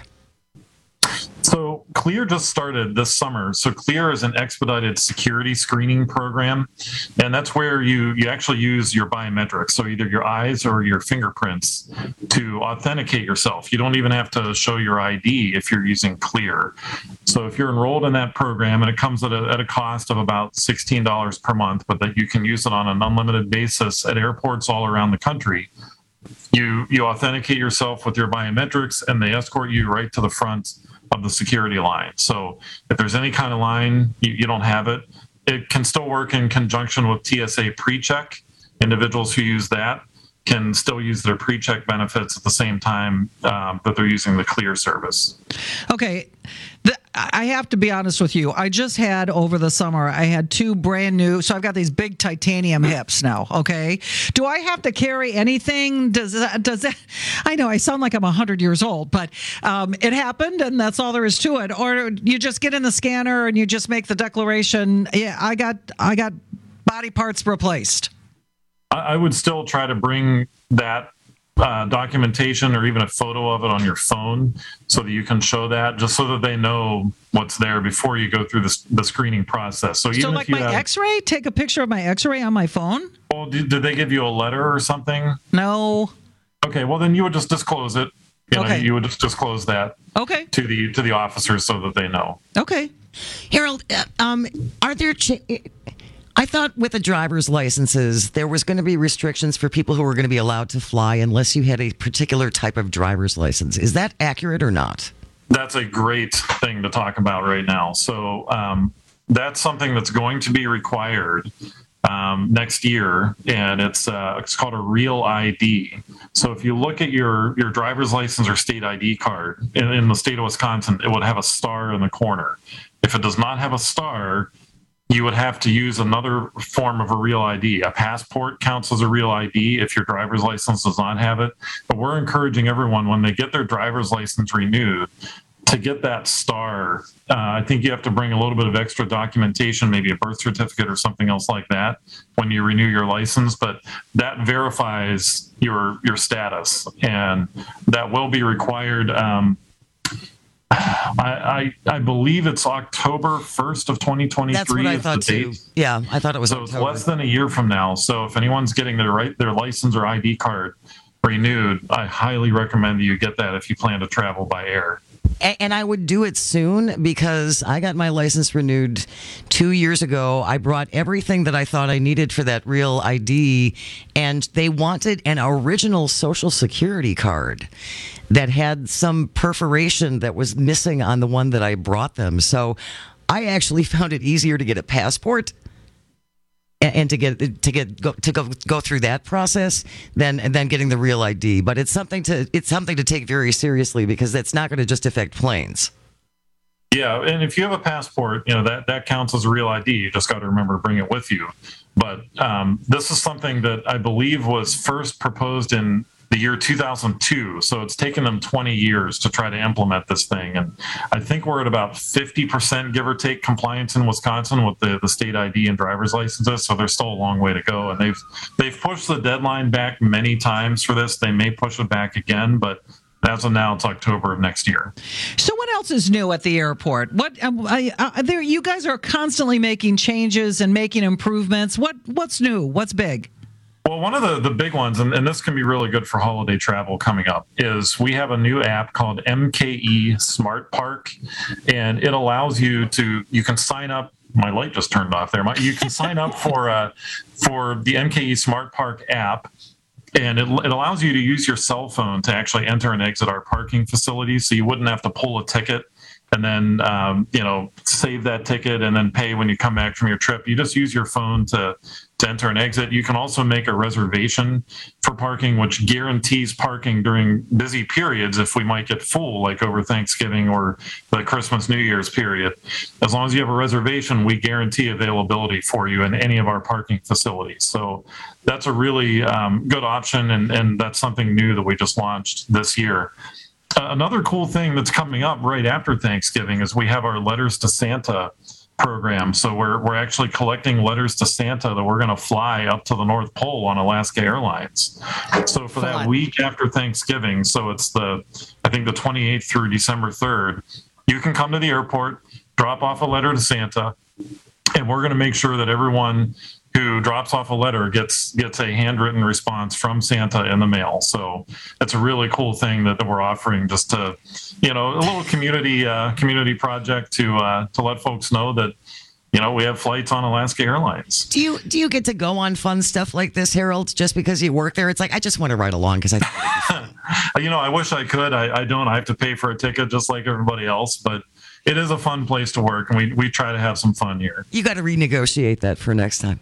So CLEAR just started this summer. So CLEAR is an expedited security screening program, and that's where you, you actually use your biometrics, so either your eyes or your fingerprints, to authenticate yourself. You don't even have to show your I D if you're using CLEAR. So if you're enrolled in that program, and it comes at a, at a cost of about sixteen dollars per month, but that you can use it on an unlimited basis at airports all around the country, you, you authenticate yourself with your biometrics, and they escort you right to the front of the security line. So if there's any kind of line, you, you don't have it. It can still work in conjunction with T S A PreCheck. Individuals who use that can still use their PreCheck benefits at the same time um, that they're using the CLEAR service. Okay. The, I have to be honest with you. I just had over the summer, I had two brand new, so I've got these big titanium hips now, okay? Do I have to carry anything? Does that, does that, I know I sound like I'm one hundred years old, but um, it happened and that's all there is to it. Or you just get in the scanner and you just make the declaration, yeah, I got, I got body parts replaced. I would still try to bring that uh, documentation or even a photo of it on your phone so that you can show that, just so that they know what's there before you go through the, the screening process. So, even so like if you my have, x-ray, take a picture of my x-ray on my phone? Well, did, did they give you a letter or something? No. Okay, well, then you would just disclose it. You know, okay. You would just disclose that okay. to the to the officers so that they know. Okay. Harold, uh, um, are there... Ch- I thought with the driver's licenses, there was going to be restrictions for people who were going to be allowed to fly unless you had a particular type of driver's license. Is that accurate or not? That's a great thing to talk about right now. So um, that's something that's going to be required um, next year, and it's uh, it's called a Real I D. So if you look at your, your driver's license or state I D card in, in the state of Wisconsin, it would have a star in the corner. If it does not have a star, you would have to use another form of a real I D. A passport counts as a real I D if your driver's license does not have it. But we're encouraging everyone, when they get their driver's license renewed, to get that star. Uh, I think you have to bring a little bit of extra documentation, maybe a birth certificate or something else like that, when you renew your license. But that verifies your your status, and that will be required. Um, I, I I believe it's October first of twenty twenty-three. That's what I thought too. Yeah, I thought it was so October. It's less than a year from now. So if anyone's getting their right their license or I D card renewed, I highly recommend that you get that if you plan to travel by air. And, and I would do it soon, because I got my license renewed two years ago. I brought everything that I thought I needed for that real I D, and they wanted an original Social Security card that had some perforation that was missing on the one that I brought them. So I actually found it easier to get a passport and, and to get to get go, to go go through that process than and then getting the real I D. But it's something to it's something to take very seriously, because that's not going to just affect planes. Yeah, and if you have a passport, you know that that counts as a real I D. You just got to remember to bring it with you. But um, this is something that I believe was first proposed in the year two thousand two. So it's taken them twenty years to try to implement this thing. And I think we're at about fifty percent, give or take, compliance in Wisconsin with the, the state I D and driver's licenses. So there's still a long way to go. And they've they've pushed the deadline back many times for this. They may push it back again, but as of now, it's October of next year. So what else is new at the airport? What um, I, uh, there? You guys are constantly making changes and making improvements. What what's new? What's big? Well, one of the, the big ones, and, and this can be really good for holiday travel coming up, is we have a new app called M K E Smart Park, and it allows you to, you can sign up. My light just turned off there. My, you can sign up for uh, for the M K E Smart Park app, and it, it allows you to use your cell phone to actually enter and exit our parking facilities, so you wouldn't have to pull a ticket and then, um, you know, save that ticket and then pay when you come back from your trip. You just use your phone to, to enter and exit. You can also make a reservation for parking, which guarantees parking during busy periods if we might get full, like over Thanksgiving or the Christmas, New Year's period. As long as you have a reservation, we guarantee availability for you in any of our parking facilities. So that's a really um, good option, and, and that's something new that we just launched this year. Uh, another cool thing that's coming up right after Thanksgiving is we have our Letters to Santa program. So we're we're actually collecting letters to Santa that we're going to fly up to the North Pole on Alaska Airlines. So for that week after Thanksgiving, so it's the I think the twenty-eighth through December third, you can come to the airport, drop off a letter to Santa, and we're going to make sure that everyone who drops off a letter gets gets a handwritten response from Santa in the mail. So it's a really cool thing that, that we're offering, just to, you know, a little community uh, community project to uh, to let folks know that, you know, we have flights on Alaska Airlines. Do you do you get to go on fun stuff like this, Harold, just because you work there? It's like, I just want to ride along because I you know, I wish I could. I, I don't. I have to pay for a ticket just like everybody else, but it is a fun place to work, and we, we try to have some fun here. You got to renegotiate that for next time.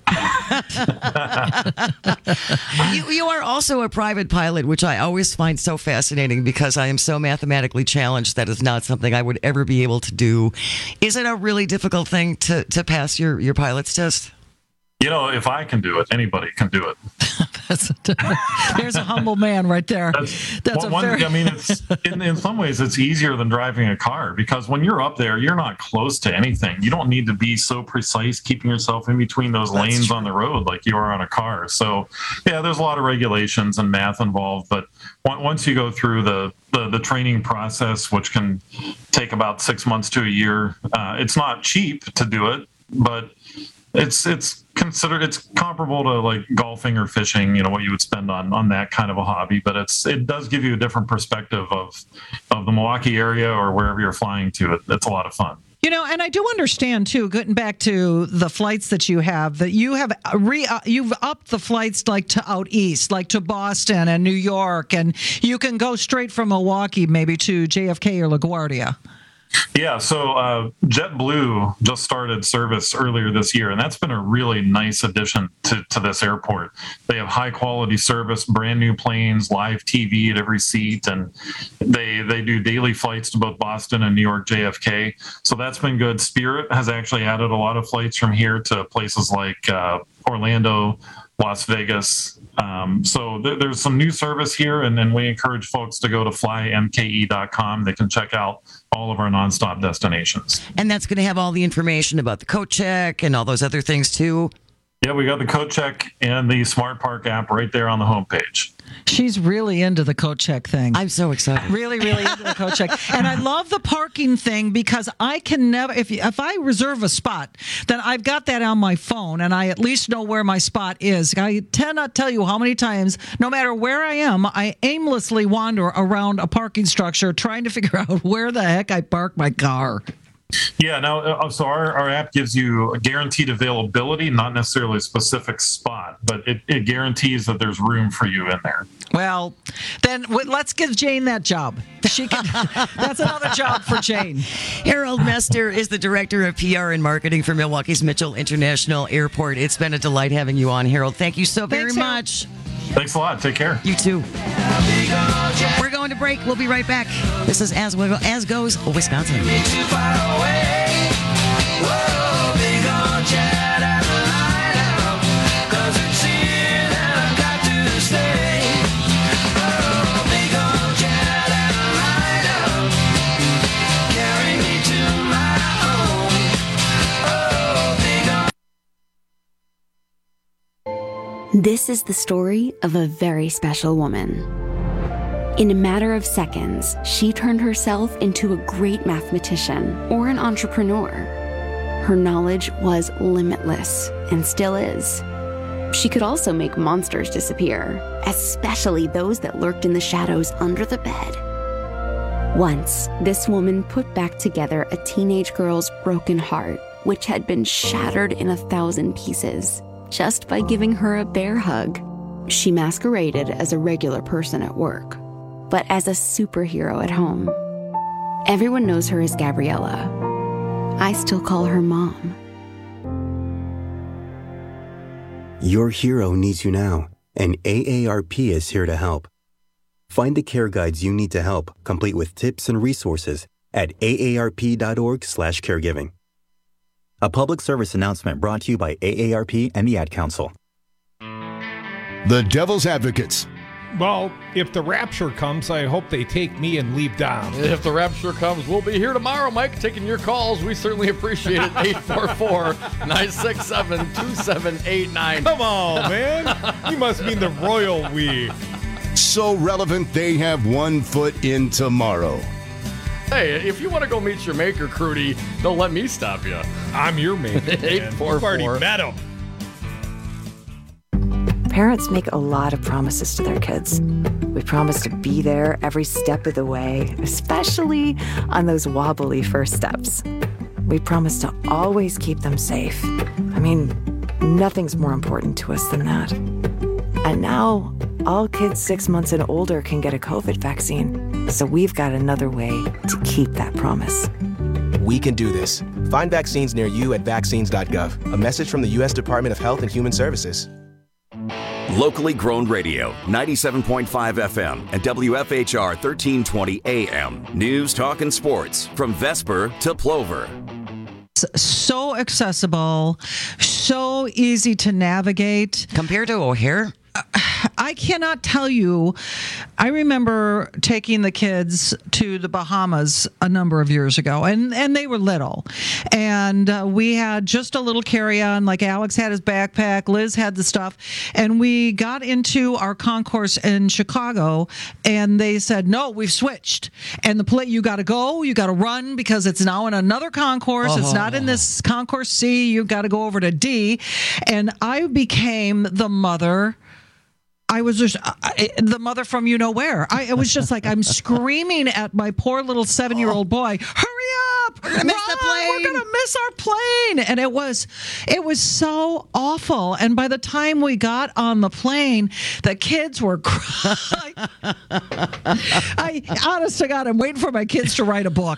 you, you are also a private pilot, which I always find so fascinating because I am so mathematically challenged that is not something I would ever be able to do. Is it a really difficult thing to, to pass your, your pilot's test? You know, if I can do it, anybody can do it. That's a, there's a humble man right there. That's, That's one, a very... I mean, it's in, in some ways, it's easier than driving a car because when you're up there, you're not close to anything. You don't need to be so precise, keeping yourself in between those That's lanes true. on the road like you are on a car. So, yeah, there's a lot of regulations and math involved. But once you go through the, the, the training process, which can take about six months to a year, uh, it's not cheap to do it, but it's it's considered it's comparable to like golfing or fishing, you know, what you would spend on on that kind of a hobby, but it's it does give you a different perspective of of the Milwaukee area or wherever you're flying to. It, it's a lot of fun. You know, and I do understand too, getting back to the flights that you have, that you have re uh, you've upped the flights like to out east, like to Boston and New York, and you can go straight from Milwaukee maybe to J F K or LaGuardia. Yeah, so uh, JetBlue just started service earlier this year, and that's been a really nice addition to, to this airport. They have high-quality service, brand new planes, live T V at every seat, and they they do daily flights to both Boston and New York J F K. So that's been good. Spirit has actually added a lot of flights from here to places like uh, Orlando, Las Vegas. Um, so th- there's some new service here, and then we encourage folks to go to fly m k e dot com. They can check out all of our nonstop destinations. And that's going to have all the information about the coat check and all those other things too. Yeah, we got the coat check and the Smart Park app right there on the homepage. She's really into the coat check thing. I'm so excited. Really, really into the coat check. And I love the parking thing because I can never, if if I reserve a spot, then I've got that on my phone and I at least know where my spot is. I cannot tell you how many times, no matter where I am, I aimlessly wander around a parking structure trying to figure out where the heck I park my car. Yeah, now, uh, so our, our app gives you a guaranteed availability, not necessarily a specific spot, but it, it guarantees that there's room for you in there. Well, then w- let's give Jane that job. She can. That's another job for Jane. Harold Mester is the Director of P R and Marketing for Milwaukee's Mitchell International Airport. It's been a delight having you on, Harold. Thank you so very Thanks, much. Thanks a lot. Take care. You too. We're going to break. We'll be right back. This is As, As Goes Wisconsin. This is the story of a very special woman. In a matter of seconds, she turned herself into a great mathematician or an entrepreneur. Her knowledge was limitless and still is. She could also make monsters disappear, especially those that lurked in the shadows under the bed. Once, this woman put back together a teenage girl's broken heart, which had been shattered in a thousand pieces, just by giving her a bear hug. She masqueraded as a regular person at work, but as a superhero at home. Everyone knows her as Gabriella. I still call her Mom. Your hero needs you now, and A A R P is here to help. Find the care guides you need to help, complete with tips and resources at A A R P dot org slash caregiving. A public service announcement brought to you by A A R P and the Ad Council. The Devil's Advocates. Well, if the rapture comes, I hope they take me and leave Dom. If the rapture comes, we'll be here tomorrow, Mike, taking your calls. We certainly appreciate it. eight four four, nine six seven, two seven eight nine. Come on, man. You must mean the royal we. So relevant, they have one foot in tomorrow. Hey, if you want to go meet your maker, Crudy, don't let me stop you. I'm your maker. eight four four. You've already met him. Parents make a lot of promises to their kids. We promise to be there every step of the way, especially on those wobbly first steps. We promise to always keep them safe. I mean, nothing's more important to us than that. And now, all kids six months and older can get a COVID vaccine. So we've got another way to keep that promise. We can do this. Find vaccines near you at vaccines dot gov. A message from the U S Department of Health and Human Services. Locally grown radio, ninety-seven point five F M and W F H R thirteen twenty A M. News, talk, and sports from Vesper to Plover. So accessible, so easy to navigate. Compared to O'Hare? I cannot tell you. I remember taking the kids to the Bahamas a number of years ago, and, and they were little. And uh, we had just a little carry-on, like Alex had his backpack, Liz had the stuff, and we got into our concourse in Chicago, and they said, no, we've switched. And the play, you got to go, you got to run, because it's now in another concourse. Oh. It's not in this concourse C. You've got to go over to D. And I became the mother. I was just I, the mother from you know where. I it was just like I'm screaming at my poor little seven-year-old boy, hurry up! We're gonna miss the plane. We're gonna miss our plane. And it was it was so awful. And by the time we got on the plane, the kids were crying. I honest to God, I'm waiting for my kids to write a book.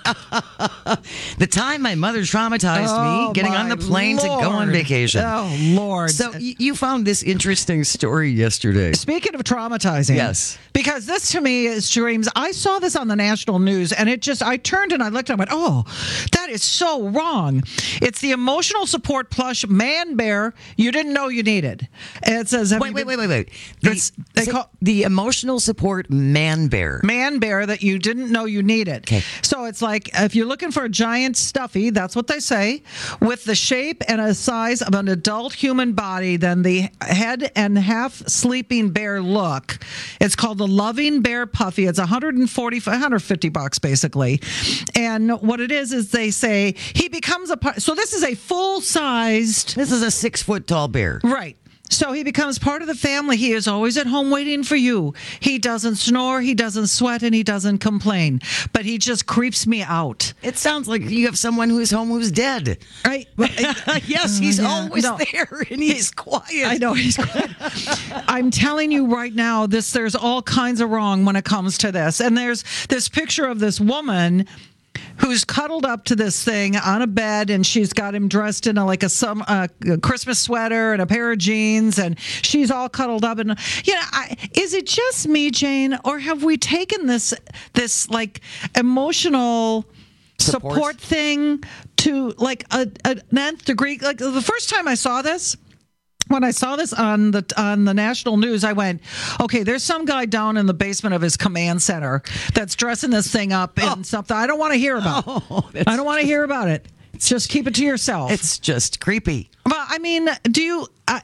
The time my mother traumatized oh, me getting on the plane Lord. to go on vacation. Oh Lord! So y- you found this interesting story yesterday. Speaking of traumatizing, yes, because this to me is dreams. I saw this on the national news, and it just I turned and I looked and I went, "Oh, that is so wrong." It's the emotional support plush man bear you didn't know you needed. It says, "Wait, wait, wait, wait, wait." The, they call the emotional support man bear, man bear that you didn't know you needed. Okay, so it's like if you're looking for a giant stuffy, that's what they say, with the shape and a size of an adult human body, then the head and half sleeping bear look. It's called the Loving Bear Puffy. It's one forty, one fifty bucks basically. And what it is is they say he becomes a part. So this is a full-sized. This is a six foot tall bear, right? So he becomes part of the family. He is always at home waiting for you. He doesn't snore, he doesn't sweat, and he doesn't complain. But he just creeps me out. It sounds like you have someone who's home who's dead. Right? Yes, he's yeah, always no. there, and he's quiet. I know he's quiet. I'm telling you right now, this there's all kinds of wrong when it comes to this. And there's this picture of this woman who's cuddled up to this thing on a bed, and she's got him dressed in a, like a some uh, a Christmas sweater and a pair of jeans, and she's all cuddled up. And you know, I, is it just me, Jane, or have we taken this this like emotional support, support thing to like a, a nth degree? Like the first time I saw this. When I saw this on the on the national news, I went, okay, there's some guy down in the basement of his command center that's dressing this thing up in oh. something I don't want to hear about. Oh, I don't want to hear about it. Just keep it to yourself. It's just creepy. Well, I mean, do you... I,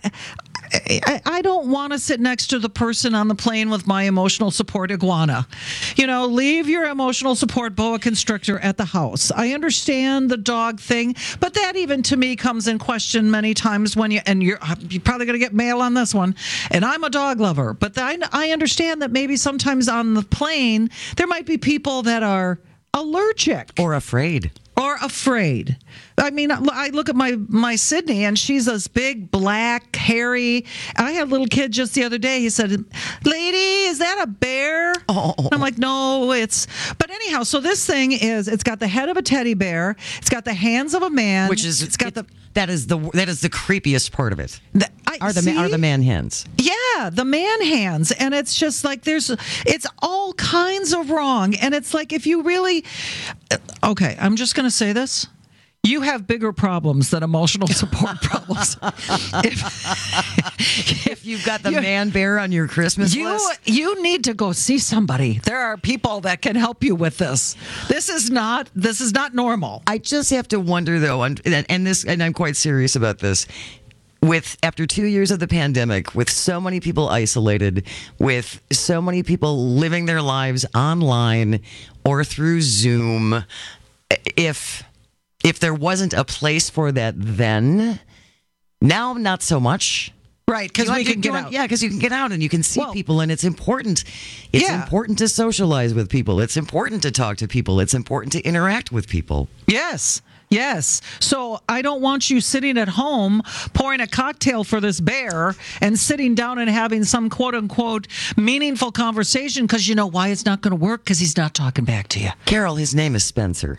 I, I don't want to sit next to the person on the plane with my emotional support iguana. You know, leave your emotional support boa constrictor at the house. I understand the dog thing, but that even to me comes in question many times when you, and you're, you're probably going to get mail on this one, and I'm a dog lover, but I, I understand that maybe sometimes on the plane, there might be people that are allergic. Or afraid. Or afraid. I mean, I look at my, my Sydney, and she's this big, black, hairy. I had a little kid just the other day. He said, "Lady, is that a bear?" Oh. And I'm like, no, it's... But anyhow, so this thing is, it's got the head of a teddy bear. It's got the hands of a man. Which is... It's got it, the... That is the that is the creepiest part of it. The, I, are the see? are the man hands? Yeah, the man hands, and it's just like there's it's all kinds of wrong, and it's like if you really, okay, I'm just gonna say this, You have bigger problems than emotional support problems. if, if you've got the man bear on your Christmas you, list. You need to go see somebody. There are people that can help you with this. This is not this is not normal. I just have to wonder though, and, and this and I'm quite serious about this. With after two years of the pandemic, with so many people isolated, with so many people living their lives online or through Zoom, if If there wasn't a place for that then, now not so much. Right, because we can get out. Yeah, because you can get out and you can see well, people, and it's important. It's yeah. important to socialize with people. It's important to talk to people. It's important to interact with people. Yes. Yes. So I don't want you sitting at home pouring a cocktail for this bear and sitting down and having some quote unquote meaningful conversation because you know why it's not going to work? Because he's not talking back to you. Carol, his name is Spencer.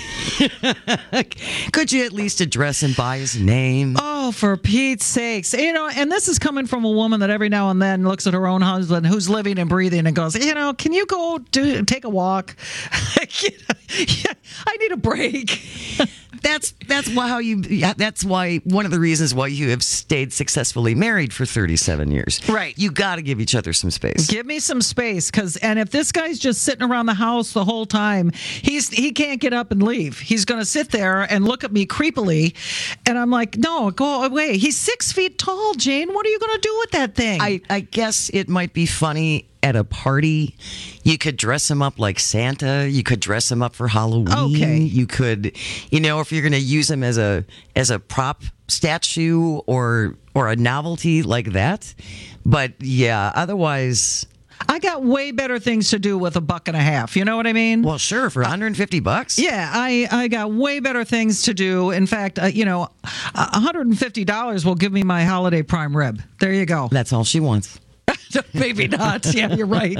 Could you at least address him by his name? Oh, for Pete's sakes. You know, and this is coming from a woman that every now and then looks at her own husband who's living and breathing and goes, you know, can you go do take a walk? Yeah, I need a break. That's that's why how you that's why one of the reasons why you have stayed successfully married for thirty-seven years. Right. You got to give each other some space. Give me some space cuz and if this guy's just sitting around the house the whole time, he's he can't get up and leave. He's going to sit there and look at me creepily and I'm like, "No, go away." He's six feet tall, Jane. What are you going to do with that thing? I I guess it might be funny at a party. You could dress him up like Santa. You could dress him up for Halloween. Okay. You could, you know, if you're going to use him as a as a prop statue or or a novelty like that. But yeah, otherwise, I got way better things to do with a buck and a half. You know what I mean? Well, sure, for one hundred fifty bucks. Yeah, I, I got way better things to do. In fact, uh, you know, uh, one hundred fifty dollars will give me my holiday prime rib. There you go. That's all she wants. Maybe not. Yeah, you're right.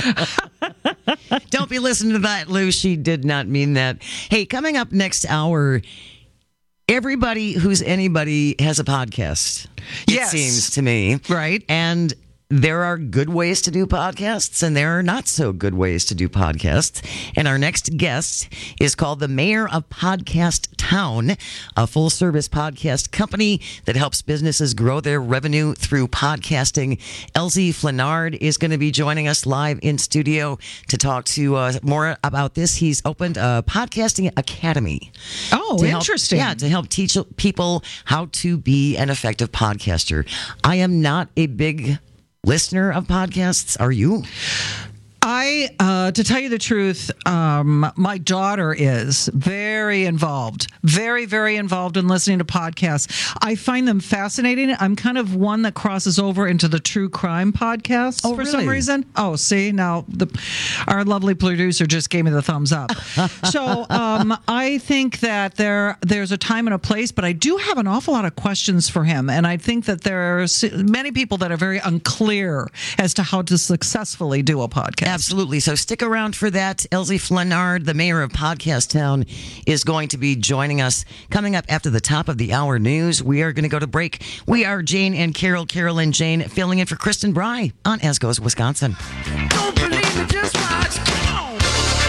Don't be listening to that, Lou. She did not mean that. Hey, coming up next hour, everybody who's anybody has a podcast. Yes. It seems to me. Right. And there are good ways to do podcasts, and there are not so good ways to do podcasts. And our next guest is called the Mayor of Podcast Town, a full-service podcast company that helps businesses grow their revenue through podcasting. Elsie Flanard is going to be joining us live in studio to talk to uh, more about this. He's opened a podcasting academy. Oh, interesting. Help, yeah, to help teach people how to be an effective podcaster. I am not a big listener of podcasts. Are you? I, uh, to tell you the truth, um, my daughter is very involved, very, very involved in listening to podcasts. I find them fascinating. I'm kind of one that crosses over into the true crime podcasts oh, for really? some reason. Oh, see, now the our lovely producer just gave me the thumbs up. So um, I think that there there's a time and a place, but I do have an awful lot of questions for him, and I think that there's many people that are very unclear as to how to successfully do a podcast. Absolutely. So stick around for that. Elsie Flanard, the mayor of Podcast Town, is going to be joining us coming up after the top of the hour news. We are going to go to break. We are Jane and Carol, Carol and Jane, filling in for Kristen Bry on As Goes Wisconsin. Don't believe me, just watch. Come on.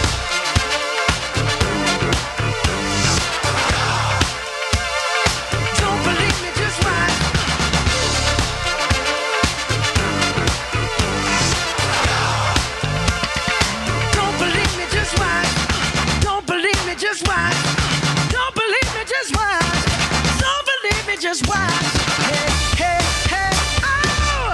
Don't believe me, just watch. Don't believe me, just watch. Don't believe me, just watch. Don't believe me, just watch. Don't believe me, just watch. Hey, hey, hey, oh!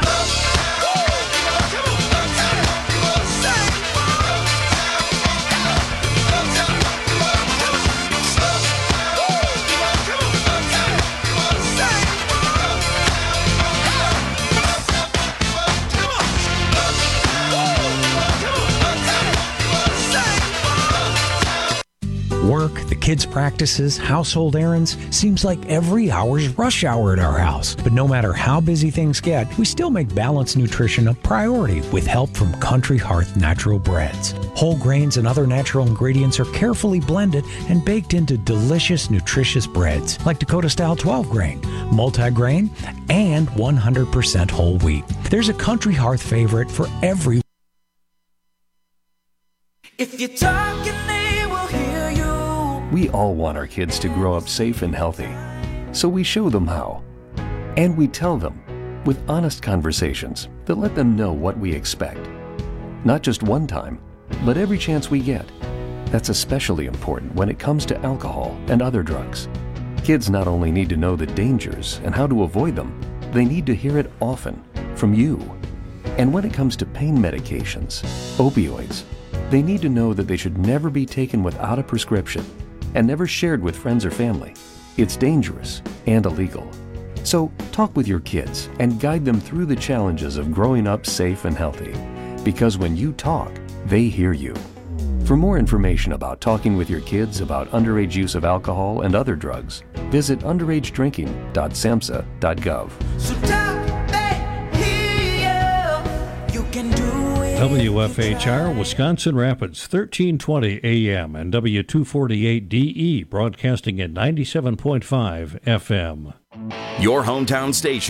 Work, the kids' practices, household errands, seems like every hour's rush hour at our house. But no matter how busy things get, we still make balanced nutrition a priority with help from Country Hearth Natural Breads. Whole grains and other natural ingredients are carefully blended and baked into delicious, nutritious breads like Dakota-style twelve grain, multi-grain, and one hundred percent whole wheat. There's a Country Hearth favorite for every. If you're talking, they will hear you. We all want our kids to grow up safe and healthy, so we show them how. And we tell them with honest conversations that let them know what we expect. Not just one time, but every chance we get. That's especially important when it comes to alcohol and other drugs. Kids not only need to know the dangers and how to avoid them, they need to hear it often from you. And when it comes to pain medications, opioids, they need to know that they should never be taken without a prescription and never shared with friends or family. It's dangerous and illegal. So talk with your kids and guide them through the challenges of growing up safe and healthy. Because when you talk, they hear you. For more information about talking with your kids about underage use of alcohol and other drugs, visit underage drinking dot samhsa dot gov. W F H R, Wisconsin Rapids, thirteen twenty A M and W two forty-eight D E, broadcasting at ninety-seven point five F M. Your hometown station.